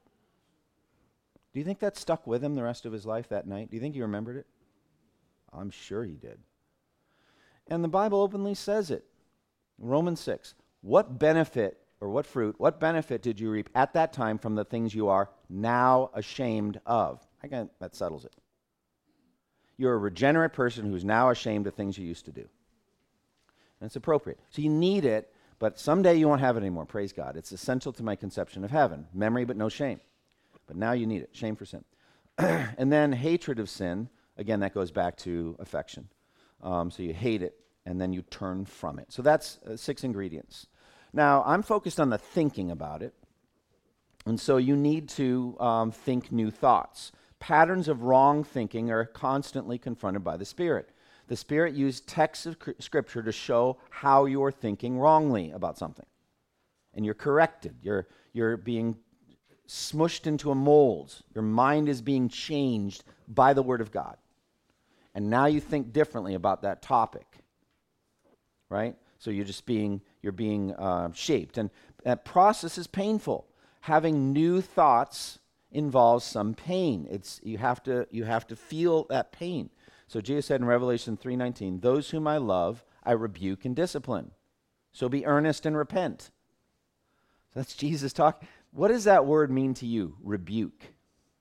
Do you think that stuck with him the rest of his life that night? Do you think he remembered it? I'm sure he did. And the Bible openly says it. Romans 6. What benefit or what fruit, what benefit did you reap at that time from the things you are now ashamed of? That settles it. You're a regenerate person who's now ashamed of things you used to do. And it's appropriate. So you need it, but someday you won't have it anymore. Praise God. It's essential to my conception of heaven. Memory, but no shame. But now you need it. Shame for sin. And then hatred of sin. Again, that goes back to affection. So you hate it, and then you turn from it. So that's 6 ingredients. Now, I'm focused on the thinking about it. And so you need to think new thoughts. Patterns of wrong thinking are constantly confronted by the Spirit. The Spirit used texts of Scripture to show how you're thinking wrongly about something. And you're corrected. You're being smushed into a mold. Your mind is being changed by the Word of God. And now you think differently about that topic. Right? So you're being shaped. And that process is painful. Having new thoughts involves some pain. You have to feel that pain. So Jesus said in Revelation 3:19, "Those whom I love, I rebuke and discipline. So be earnest and repent." So that's Jesus talking. What does that word mean to you? Rebuke.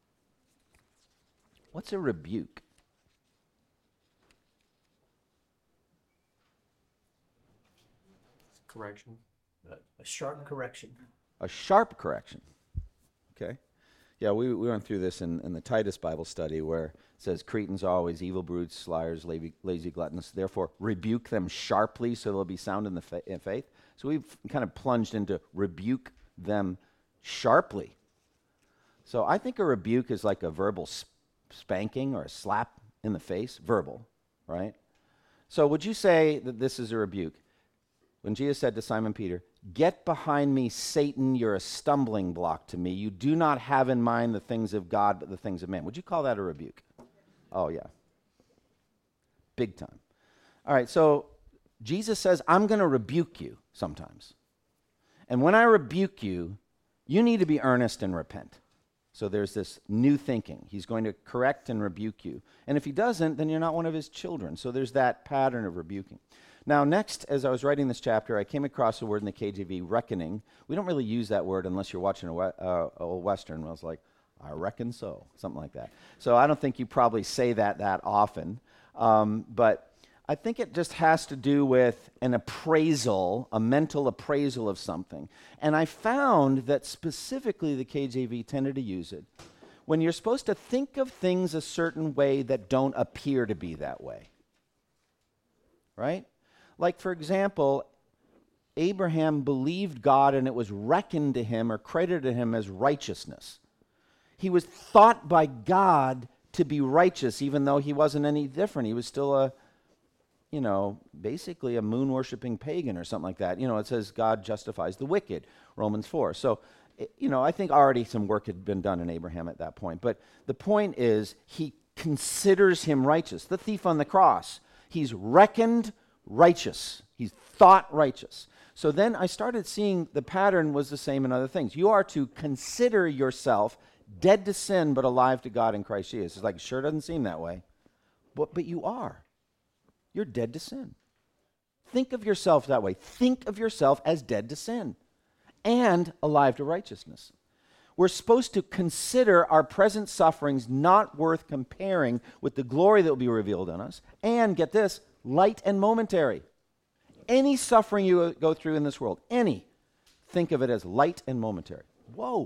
What's a rebuke? Correction. A sharp correction. A sharp correction. Okay. Yeah, we went through this in the Titus Bible study where it says, Cretans are always evil brutes, liars, lazy gluttonous. Therefore, rebuke them sharply so they'll be sound in the faith. So we've kind of plunged into rebuke them sharply. So I think a rebuke is like a verbal spanking or a slap in the face. Verbal, right? So would you say that this is a rebuke? When Jesus said to Simon Peter, "Get behind me, Satan, you're a stumbling block to me. You do not have in mind the things of God, but the things of man." Would you call that a rebuke? Oh, yeah. Big time. All right, so Jesus says, I'm going to rebuke you sometimes. And when I rebuke you, you need to be earnest and repent. So there's this new thinking. He's going to correct and rebuke you. And if he doesn't, then you're not one of his children. So there's that pattern of rebuking. Now, next, as I was writing this chapter, I came across a word in the KJV, reckoning. We don't really use that word unless you're watching a old Western. I was like, I reckon so, something like that. So I don't think you probably say that often. But I think it just has to do with an appraisal, a mental appraisal of something. And I found that specifically the KJV tended to use it when you're supposed to think of things a certain way that don't appear to be that way. Right? Like, for example, Abraham believed God and it was reckoned to him or credited to him as righteousness. He was thought by God to be righteous even though he wasn't any different. He was still basically a moon-worshiping pagan or something like that. It says God justifies the wicked, Romans 4. So, I think already some work had been done in Abraham at that point. But the point is, he considers him righteous. The thief on the cross, he's reckoned righteous. He's thought righteous. So then I started seeing the pattern was the same in other things. You are to consider yourself dead to sin but alive to God in Christ Jesus. It's like, sure doesn't seem that way. But you are. You're dead to sin. Think of yourself that way. Think of yourself as dead to sin and alive to righteousness. We're supposed to consider our present sufferings not worth comparing with the glory that will be revealed in us. And get this, light and momentary. Any suffering you go through in this world, any, think of it as light and momentary. Whoa.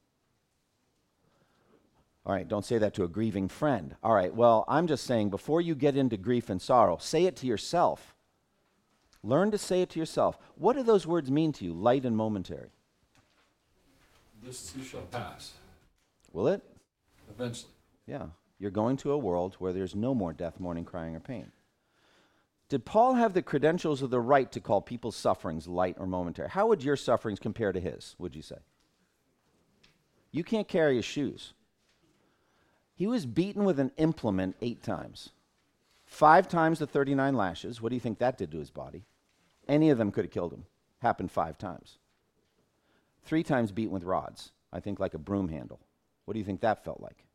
All right, don't say that to a grieving friend. All right, well, I'm just saying, before you get into grief and sorrow, say it to yourself. Learn to say it to yourself. What do those words mean to you, light and momentary? This too shall pass, Will it? eventually. Yeah. You're going to a world where there's no more death, mourning, crying, or pain. Did Paul have the credentials of the right to call people's sufferings light or momentary? How would your sufferings compare to his, would you say? You can't carry his shoes. He was beaten with an implement 8 times. 5 times the 39 lashes. What do you think that did to his body? Any of them could have killed him. Happened 5 times. 3 times beaten with rods. I think like a broom handle. What do you think that felt like?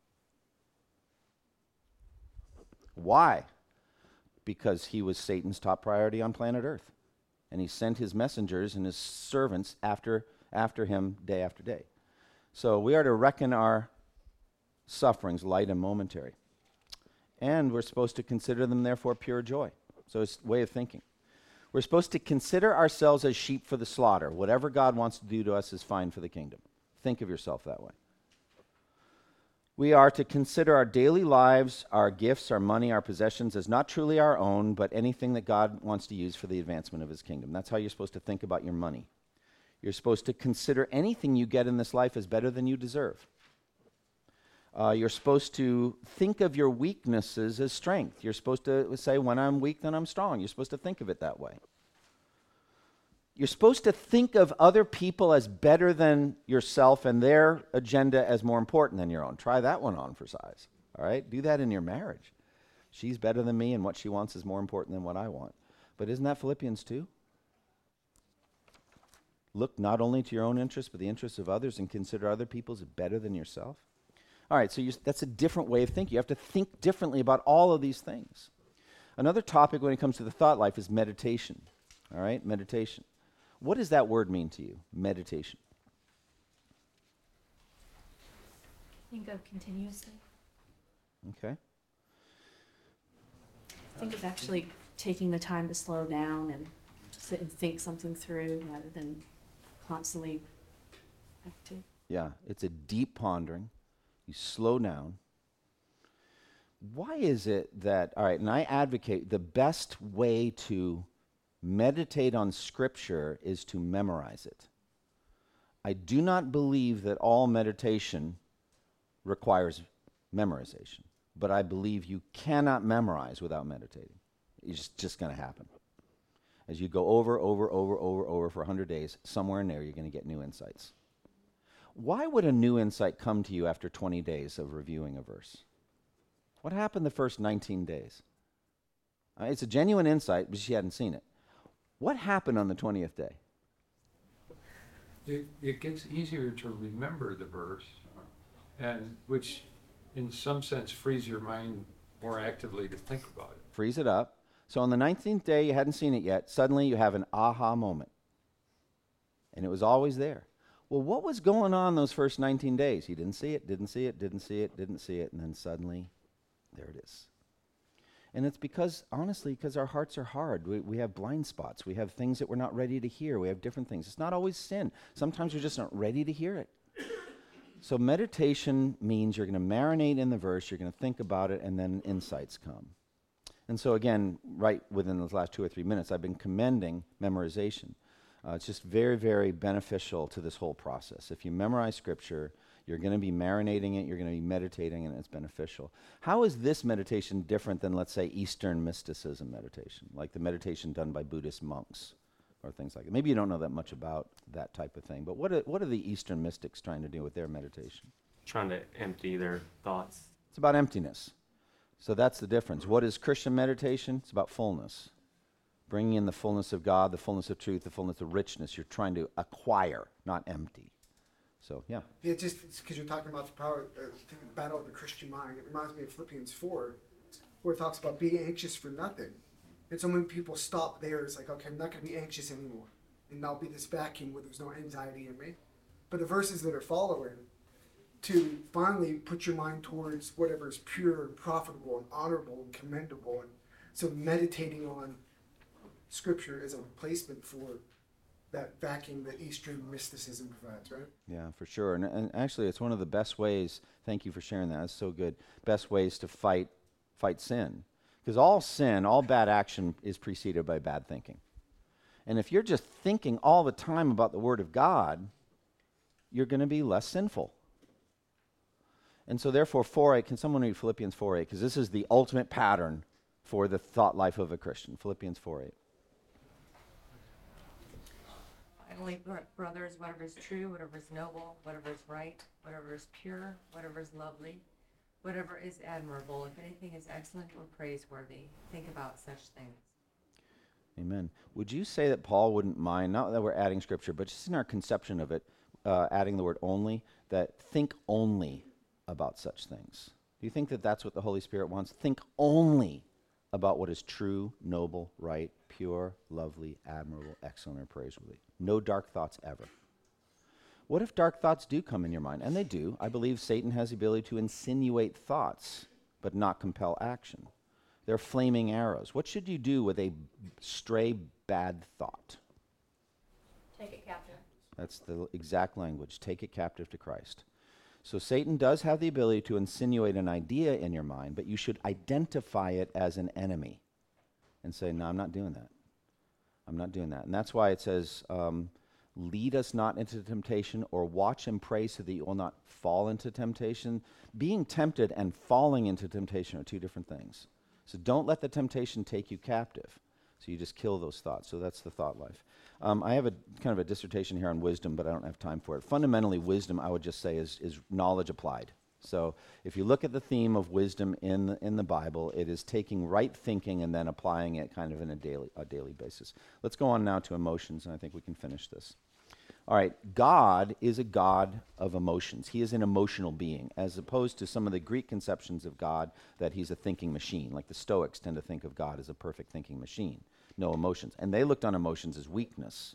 Why? Because he was Satan's top priority on planet Earth. And he sent his messengers and his servants after him day after day. So we are to reckon our sufferings light and momentary. And we're supposed to consider them, therefore, pure joy. So it's a way of thinking. We're supposed to consider ourselves as sheep for the slaughter. Whatever God wants to do to us is fine for the kingdom. Think of yourself that way. We are to consider our daily lives, our gifts, our money, our possessions as not truly our own, but anything that God wants to use for the advancement of his kingdom. That's how you're supposed to think about your money. You're supposed to consider anything you get in this life as better than you deserve. You're supposed to think of your weaknesses as strength. You're supposed to say, when I'm weak, then I'm strong. You're supposed to think of it that way. You're supposed to think of other people as better than yourself and their agenda as more important than your own. Try that one on for size. All right? Do that in your marriage. She's better than me, and what she wants is more important than what I want. But isn't that Philippians 2? Look not only to your own interests, but the interests of others, and consider other people as better than yourself. All right, so that's a different way of thinking. You have to think differently about all of these things. Another topic when it comes to the thought life is meditation. All right, meditation. What does that word mean to you, meditation? Think of continuously. Okay. Think of actually taking the time to slow down and sit and think something through rather than constantly active. Yeah, it's a deep pondering. You slow down. Why is it that, all right, and I advocate the best way to meditate on Scripture is to memorize it. I do not believe that all meditation requires memorization, but I believe you cannot memorize without meditating. It's just going to happen. As you go over for 100 days, somewhere in there you're going to get new insights. Why would a new insight come to you after 20 days of reviewing a verse? What happened the first 19 days? It's a genuine insight, but she hadn't seen it. What happened on the 20th day? It gets easier to remember the verse, and which in some sense frees your mind more actively to think about it. Freeze it up. So on the 19th day, you hadn't seen it yet. Suddenly you have an aha moment. And it was always there. Well, what was going on those first 19 days? He didn't see it, didn't see it, didn't see it, didn't see it, and then suddenly, there it is. And it's because, honestly, because our hearts are hard. We have blind spots. We have things that we're not ready to hear. We have different things. It's not always sin. Sometimes we're just not ready to hear it. So meditation means you're going to marinate in the verse, you're going to think about it, and then insights come. And so again, right within those last 2 or 3 minutes, I've been commending memorization. It's just very, very beneficial to this whole process. If you memorize Scripture, you're going to be marinating it, you're going to be meditating, and it's beneficial. How is this meditation different than, let's say, Eastern mysticism meditation, like the meditation done by Buddhist monks or things like that? Maybe you don't know that much about that type of thing, but what are the Eastern mystics trying to do with their meditation? Trying to empty their thoughts. It's about emptiness. So that's the difference. What is Christian meditation? It's about fullness. bringing in the fullness of God, the fullness of truth, the fullness of richness. You're trying to acquire, not empty. So, yeah. Yeah, just because you're talking about the power, the battle of the Christian mind, it reminds me of Philippians 4, where it talks about being anxious for nothing. And so when people stop there, it's like, okay, I'm not going to be anxious anymore. And I'll be this vacuum where there's no anxiety in me. But the verses that are following, to finally put your mind towards whatever is pure and profitable and honorable and commendable. And so meditating on Scripture as a replacement for that vacuum that Eastern mysticism provides, right? Yeah, for sure. And actually, it's one of the best ways, thank you for sharing that, that's so good, best ways to fight sin. Because all sin, all bad action is preceded by bad thinking. And if you're just thinking all the time about the Word of God, you're going to be less sinful. And so therefore, 4:8, can someone read Philippians 4:8? Because this is the ultimate pattern for the thought life of a Christian. Philippians 4:8. Finally, brothers, whatever is true, whatever is noble, whatever is right, whatever is pure, whatever is lovely, whatever is admirable, if anything is excellent or praiseworthy, think about such things. Amen. Would you say that Paul wouldn't mind, not that we're adding Scripture, but just in our conception of it, adding the word only, that think only about such things? Do you think that that's what the Holy Spirit wants? Think only about what is true, noble, right, pure, lovely, admirable, excellent, or praiseworthy. No dark thoughts ever. What if dark thoughts do come in your mind? And they do. I believe Satan has the ability to insinuate thoughts, but not compel action. They're flaming arrows. What should you do with a stray bad thought? Take it captive. That's the exact language. Take it captive to Christ. So Satan does have the ability to insinuate an idea in your mind, but you should identify it as an enemy and say, no, I'm not doing that. I'm not doing that. And that's why it says, lead us not into temptation, or watch and pray so that you will not fall into temptation. Being tempted and falling into temptation are two different things. So don't let the temptation take you captive. So you just kill those thoughts. So that's the thought life. I have a kind of a dissertation here on wisdom, but I don't have time for it. Fundamentally, wisdom, I would just say, is knowledge applied. So if you look at the theme of wisdom in the Bible, it is taking right thinking and then applying it kind of in a daily basis. Let's go on now to emotions, and I think we can finish this. All right, God is a God of emotions. He is an emotional being, as opposed to some of the Greek conceptions of God that he's a thinking machine. Like the Stoics tend to think of God as a perfect thinking machine. No emotions. And they looked on emotions as weakness.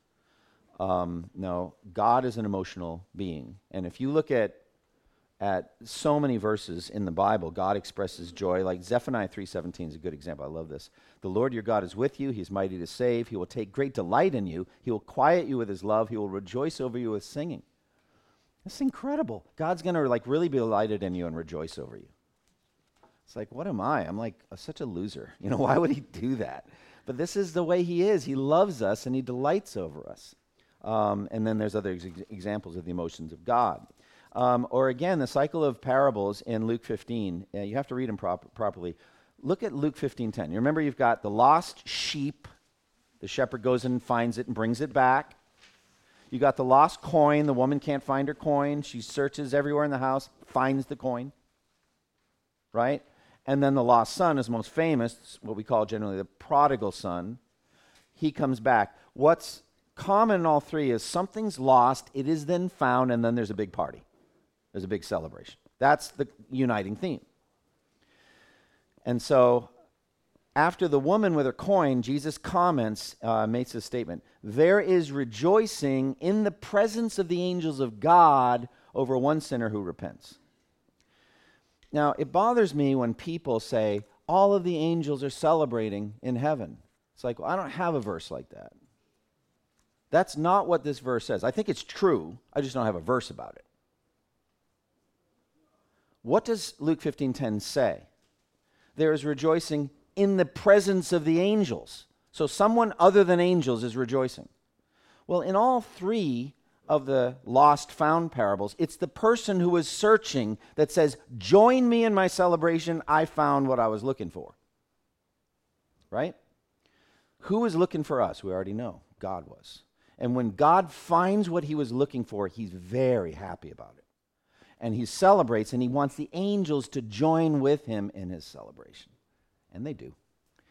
No, God is an emotional being. And if you look at so many verses in the Bible, God expresses joy. Like Zephaniah 3:17 is a good example. I love this. The Lord your God is with you. He is mighty to save. He will take great delight in you. He will quiet you with his love. He will rejoice over you with singing. That's incredible. God's going to really be delighted in you and rejoice over you. It's like, what am I? I'm like such a loser. Why would he do that? But this is the way he is. He loves us and he delights over us. And then there's other examples of the emotions of God. Or again, the cycle of parables in Luke 15. You have to read them properly. Look at Luke 15:10. You remember you've got the lost sheep. The shepherd goes in and finds it and brings it back. You got the lost coin. The woman can't find her coin. She searches everywhere in the house, finds the coin. Right? And then the lost son is most famous, what we call generally the prodigal son. He comes back. What's common in all three is something's lost, it is then found, and then there's a big party. There's a big celebration. That's the uniting theme. And so after the woman with her coin, Jesus comments, makes a statement, there is rejoicing in the presence of the angels of God over one sinner who repents. Now, it bothers me when people say, all of the angels are celebrating in heaven. It's like, well, I don't have a verse like that. That's not what this verse says. I think it's true. I just don't have a verse about it. What does Luke 15:10 say? There is rejoicing in the presence of the angels. So someone other than angels is rejoicing. Well, in all three of the lost found parables, it's the person who is searching that says, join me in my celebration, I found what I was looking for. Right? Who was looking for us? We already know. God was. And when God finds what he was looking for, he's very happy about it. And he celebrates, and he wants the angels to join with him in his celebration. And they do.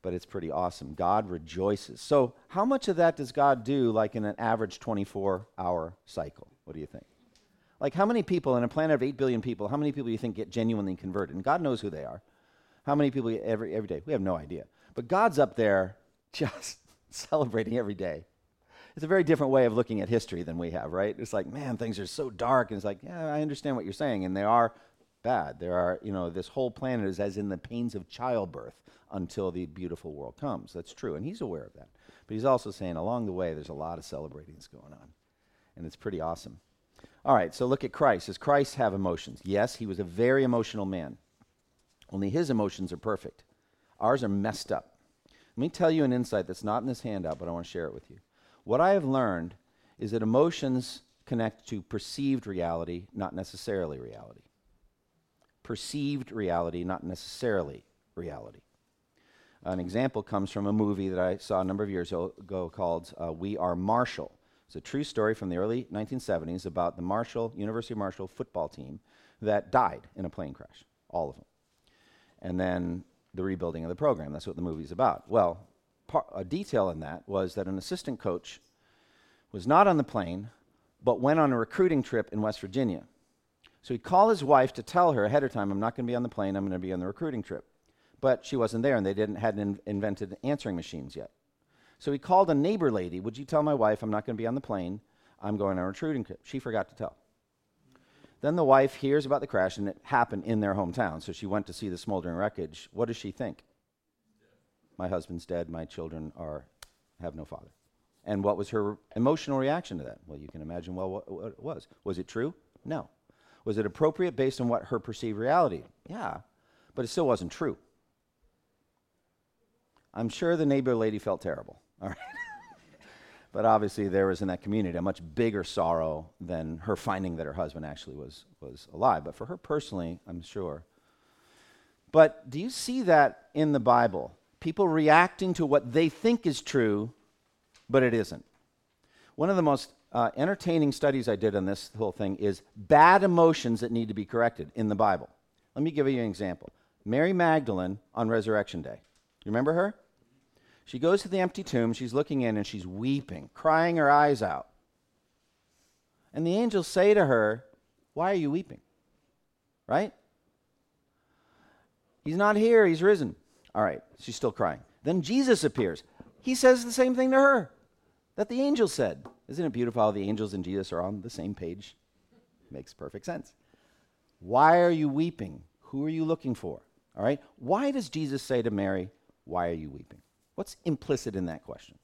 but it's pretty awesome. God rejoices. So how much of that does God do like in an average 24-hour cycle? What do you think? Like how many people in a planet of 8 billion people, how many people do you think get genuinely converted? And God knows who they are. How many people every day? We have no idea. But God's up there just celebrating every day. It's a very different way of looking at history than we have, right? It's like, man, things are so dark. And it's like, yeah, I understand what you're saying. And they are bad. There are, this whole planet is as in the pains of childbirth until the beautiful world comes. That's true. And he's aware of that. But he's also saying along the way, there's a lot of celebrating that's going on. And it's pretty awesome. All right, so look at Christ. Does Christ have emotions? Yes, he was a very emotional man. Only his emotions are perfect. Ours are messed up. Let me tell you an insight that's not in this handout, but I want to share it with you. What I have learned is that emotions connect to perceived reality, not necessarily reality. Perceived reality, not necessarily reality. An example comes from a movie that I saw a number of years ago called We Are Marshall. It's a true story from the early 1970s about the University of Marshall football team that died in a plane crash, all of them. And then the rebuilding of the program. That's what the movie's about. Well, a detail in that was that an assistant coach was not on the plane, but went on a recruiting trip in West Virginia. So he'd call his wife to tell her ahead of time, I'm not going to be on the plane, I'm going to be on the recruiting trip. But she wasn't there, and they hadn't invented answering machines yet. So he called a neighbor lady, would you tell my wife I'm not going to be on the plane, I'm going on a recruiting trip. She forgot to tell. Then the wife hears about the crash, and it happened in their hometown, so she went to see the smoldering wreckage. What does she think? My husband's dead, my children have no father. And what was her emotional reaction to that? Well, you can imagine what it was. Was it true? No. Was it appropriate based on what her perceived reality? Yeah, but it still wasn't true. I'm sure the neighbor lady felt terrible, all right? But obviously there was in that community a much bigger sorrow than her finding that her husband actually was alive. But for her personally, I'm sure. But do you see that in the Bible? People reacting to what they think is true, but it isn't. One of the most entertaining studies I did on this whole thing is bad emotions that need to be corrected in the Bible. Let me give you an example. Mary Magdalene on Resurrection Day. You remember her? She goes to the empty tomb, she's looking in, and she's weeping, crying her eyes out. And the angels say to her, why are you weeping? Right? He's not here, he's risen. All right, she's still crying. Then Jesus appears. He says the same thing to her that the angel said. Isn't it beautiful how the angels and Jesus are on the same page? Makes perfect sense. Why are you weeping? Who are you looking for? All right? Why does Jesus say to Mary, why are you weeping? What's implicit in that question?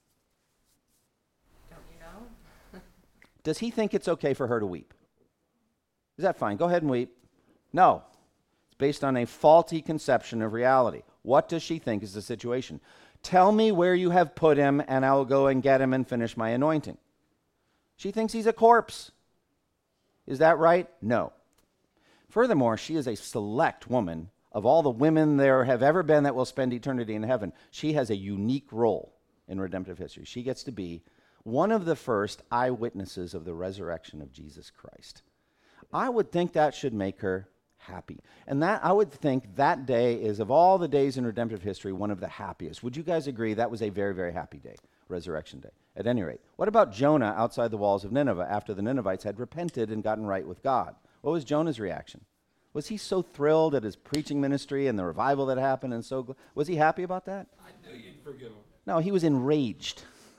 Don't you know? Does he think it's okay for her to weep? Is that fine? Go ahead and weep. No. It's based on a faulty conception of reality. What does she think is the situation? Tell me where you have put him, and I will go and get him and finish my anointing. She thinks he's a corpse. Is that right? No. Furthermore, she is a select woman. Of all the women there have ever been that will spend eternity in heaven, she has a unique role in redemptive history. She gets to be one of the first eyewitnesses of the resurrection of Jesus Christ. I would think that should make her happy. And that I would think that day is, of all the days in redemptive history, one of the happiest. Would you guys agree that was a very, very happy day, Resurrection Day? At any rate, what about Jonah outside the walls of Nineveh after the Ninevites had repented and gotten right with God? What was Jonah's reaction? Was he so thrilled at his preaching ministry and the revival that happened and was he happy about that? I knew you'd forgive him. No, he was enraged.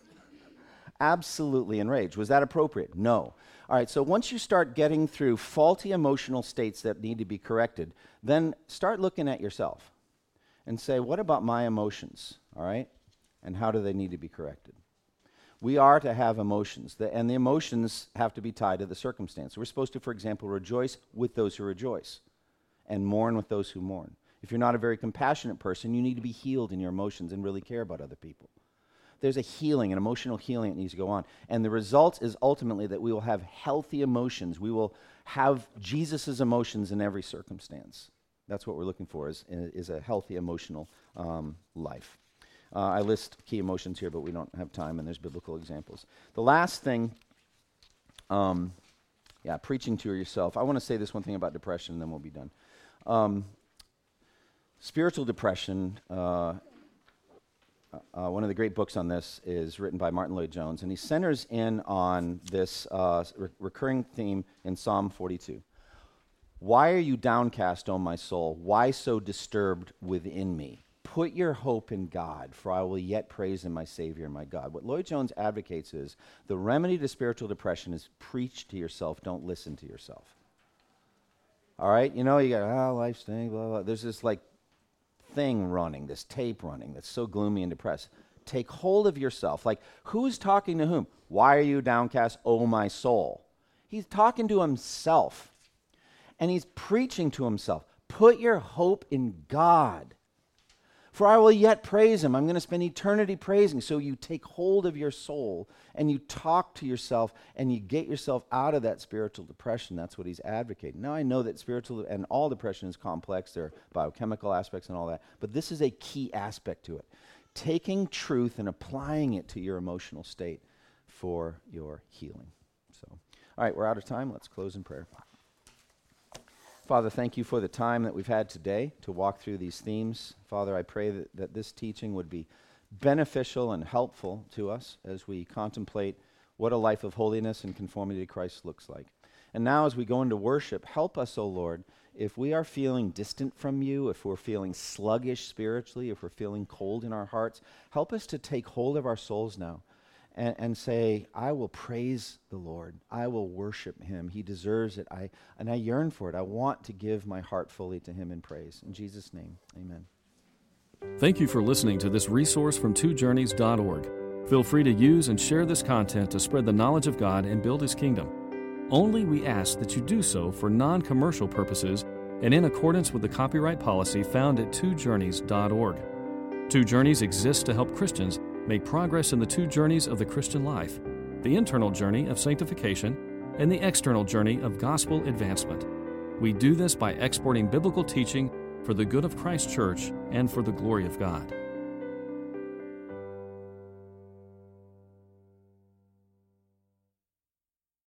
Absolutely enraged. Was that appropriate? No. All right, so once you start getting through faulty emotional states that need to be corrected, then start looking at yourself and say, what about my emotions? All right? And how do they need to be corrected? We are to have emotions, and the emotions have to be tied to the circumstance. We're supposed to, for example, rejoice with those who rejoice and mourn with those who mourn. If you're not a very compassionate person, you need to be healed in your emotions and really care about other people. There's a healing, an emotional healing that needs to go on. And the result is ultimately that we will have healthy emotions. We will have Jesus' emotions in every circumstance. That's what we're looking for, is a healthy emotional life. I list key emotions here, but we don't have time, and there's biblical examples. The last thing, preaching to yourself. I want to say this one thing about depression, and then we'll be done. Spiritual depression one of the great books on this is written by Martin Lloyd-Jones, and he centers in on this recurring theme in Psalm 42. Why are you downcast, O my soul? Why so disturbed within me? Put your hope in God, for I will yet praise him, my Savior and my God. What Lloyd-Jones advocates is the remedy to spiritual depression is preach to yourself, don't listen to yourself. All right? You know, you got, life's thing, blah, blah. There's this like thing running, this tape running that's so gloomy and depressed. Take hold of yourself. Like, who's talking to whom? Why are you downcast, O my soul? He's talking to himself. And he's preaching to himself. Put your hope in God. For I will yet praise him. I'm going to spend eternity praising. So you take hold of your soul and you talk to yourself and you get yourself out of that spiritual depression. That's what he's advocating. Now I know that spiritual and all depression is complex. There are biochemical aspects and all that. But this is a key aspect to it. Taking truth and applying it to your emotional state for your healing. So, all right, we're out of time. Let's close in prayer. Father, thank you for the time that we've had today to walk through these themes. Father, I pray that this teaching would be beneficial and helpful to us as we contemplate what a life of holiness and conformity to Christ looks like. And now as we go into worship, help us, O Lord, if we are feeling distant from you, if we're feeling sluggish spiritually, if we're feeling cold in our hearts, help us to take hold of our souls now and say, I will praise the Lord. I will worship him. He deserves it. And I yearn for it. I want to give my heart fully to him in praise. In Jesus' name, amen. Thank you for listening to this resource from twojourneys.org. Feel free to use and share this content to spread the knowledge of God and build his kingdom. Only we ask that you do so for non-commercial purposes and in accordance with the copyright policy found at twojourneys.org. Two Journeys exists to help Christians make progress in the two journeys of the Christian life, the internal journey of sanctification and the external journey of gospel advancement. We do this by exporting biblical teaching for the good of Christ's church and for the glory of God.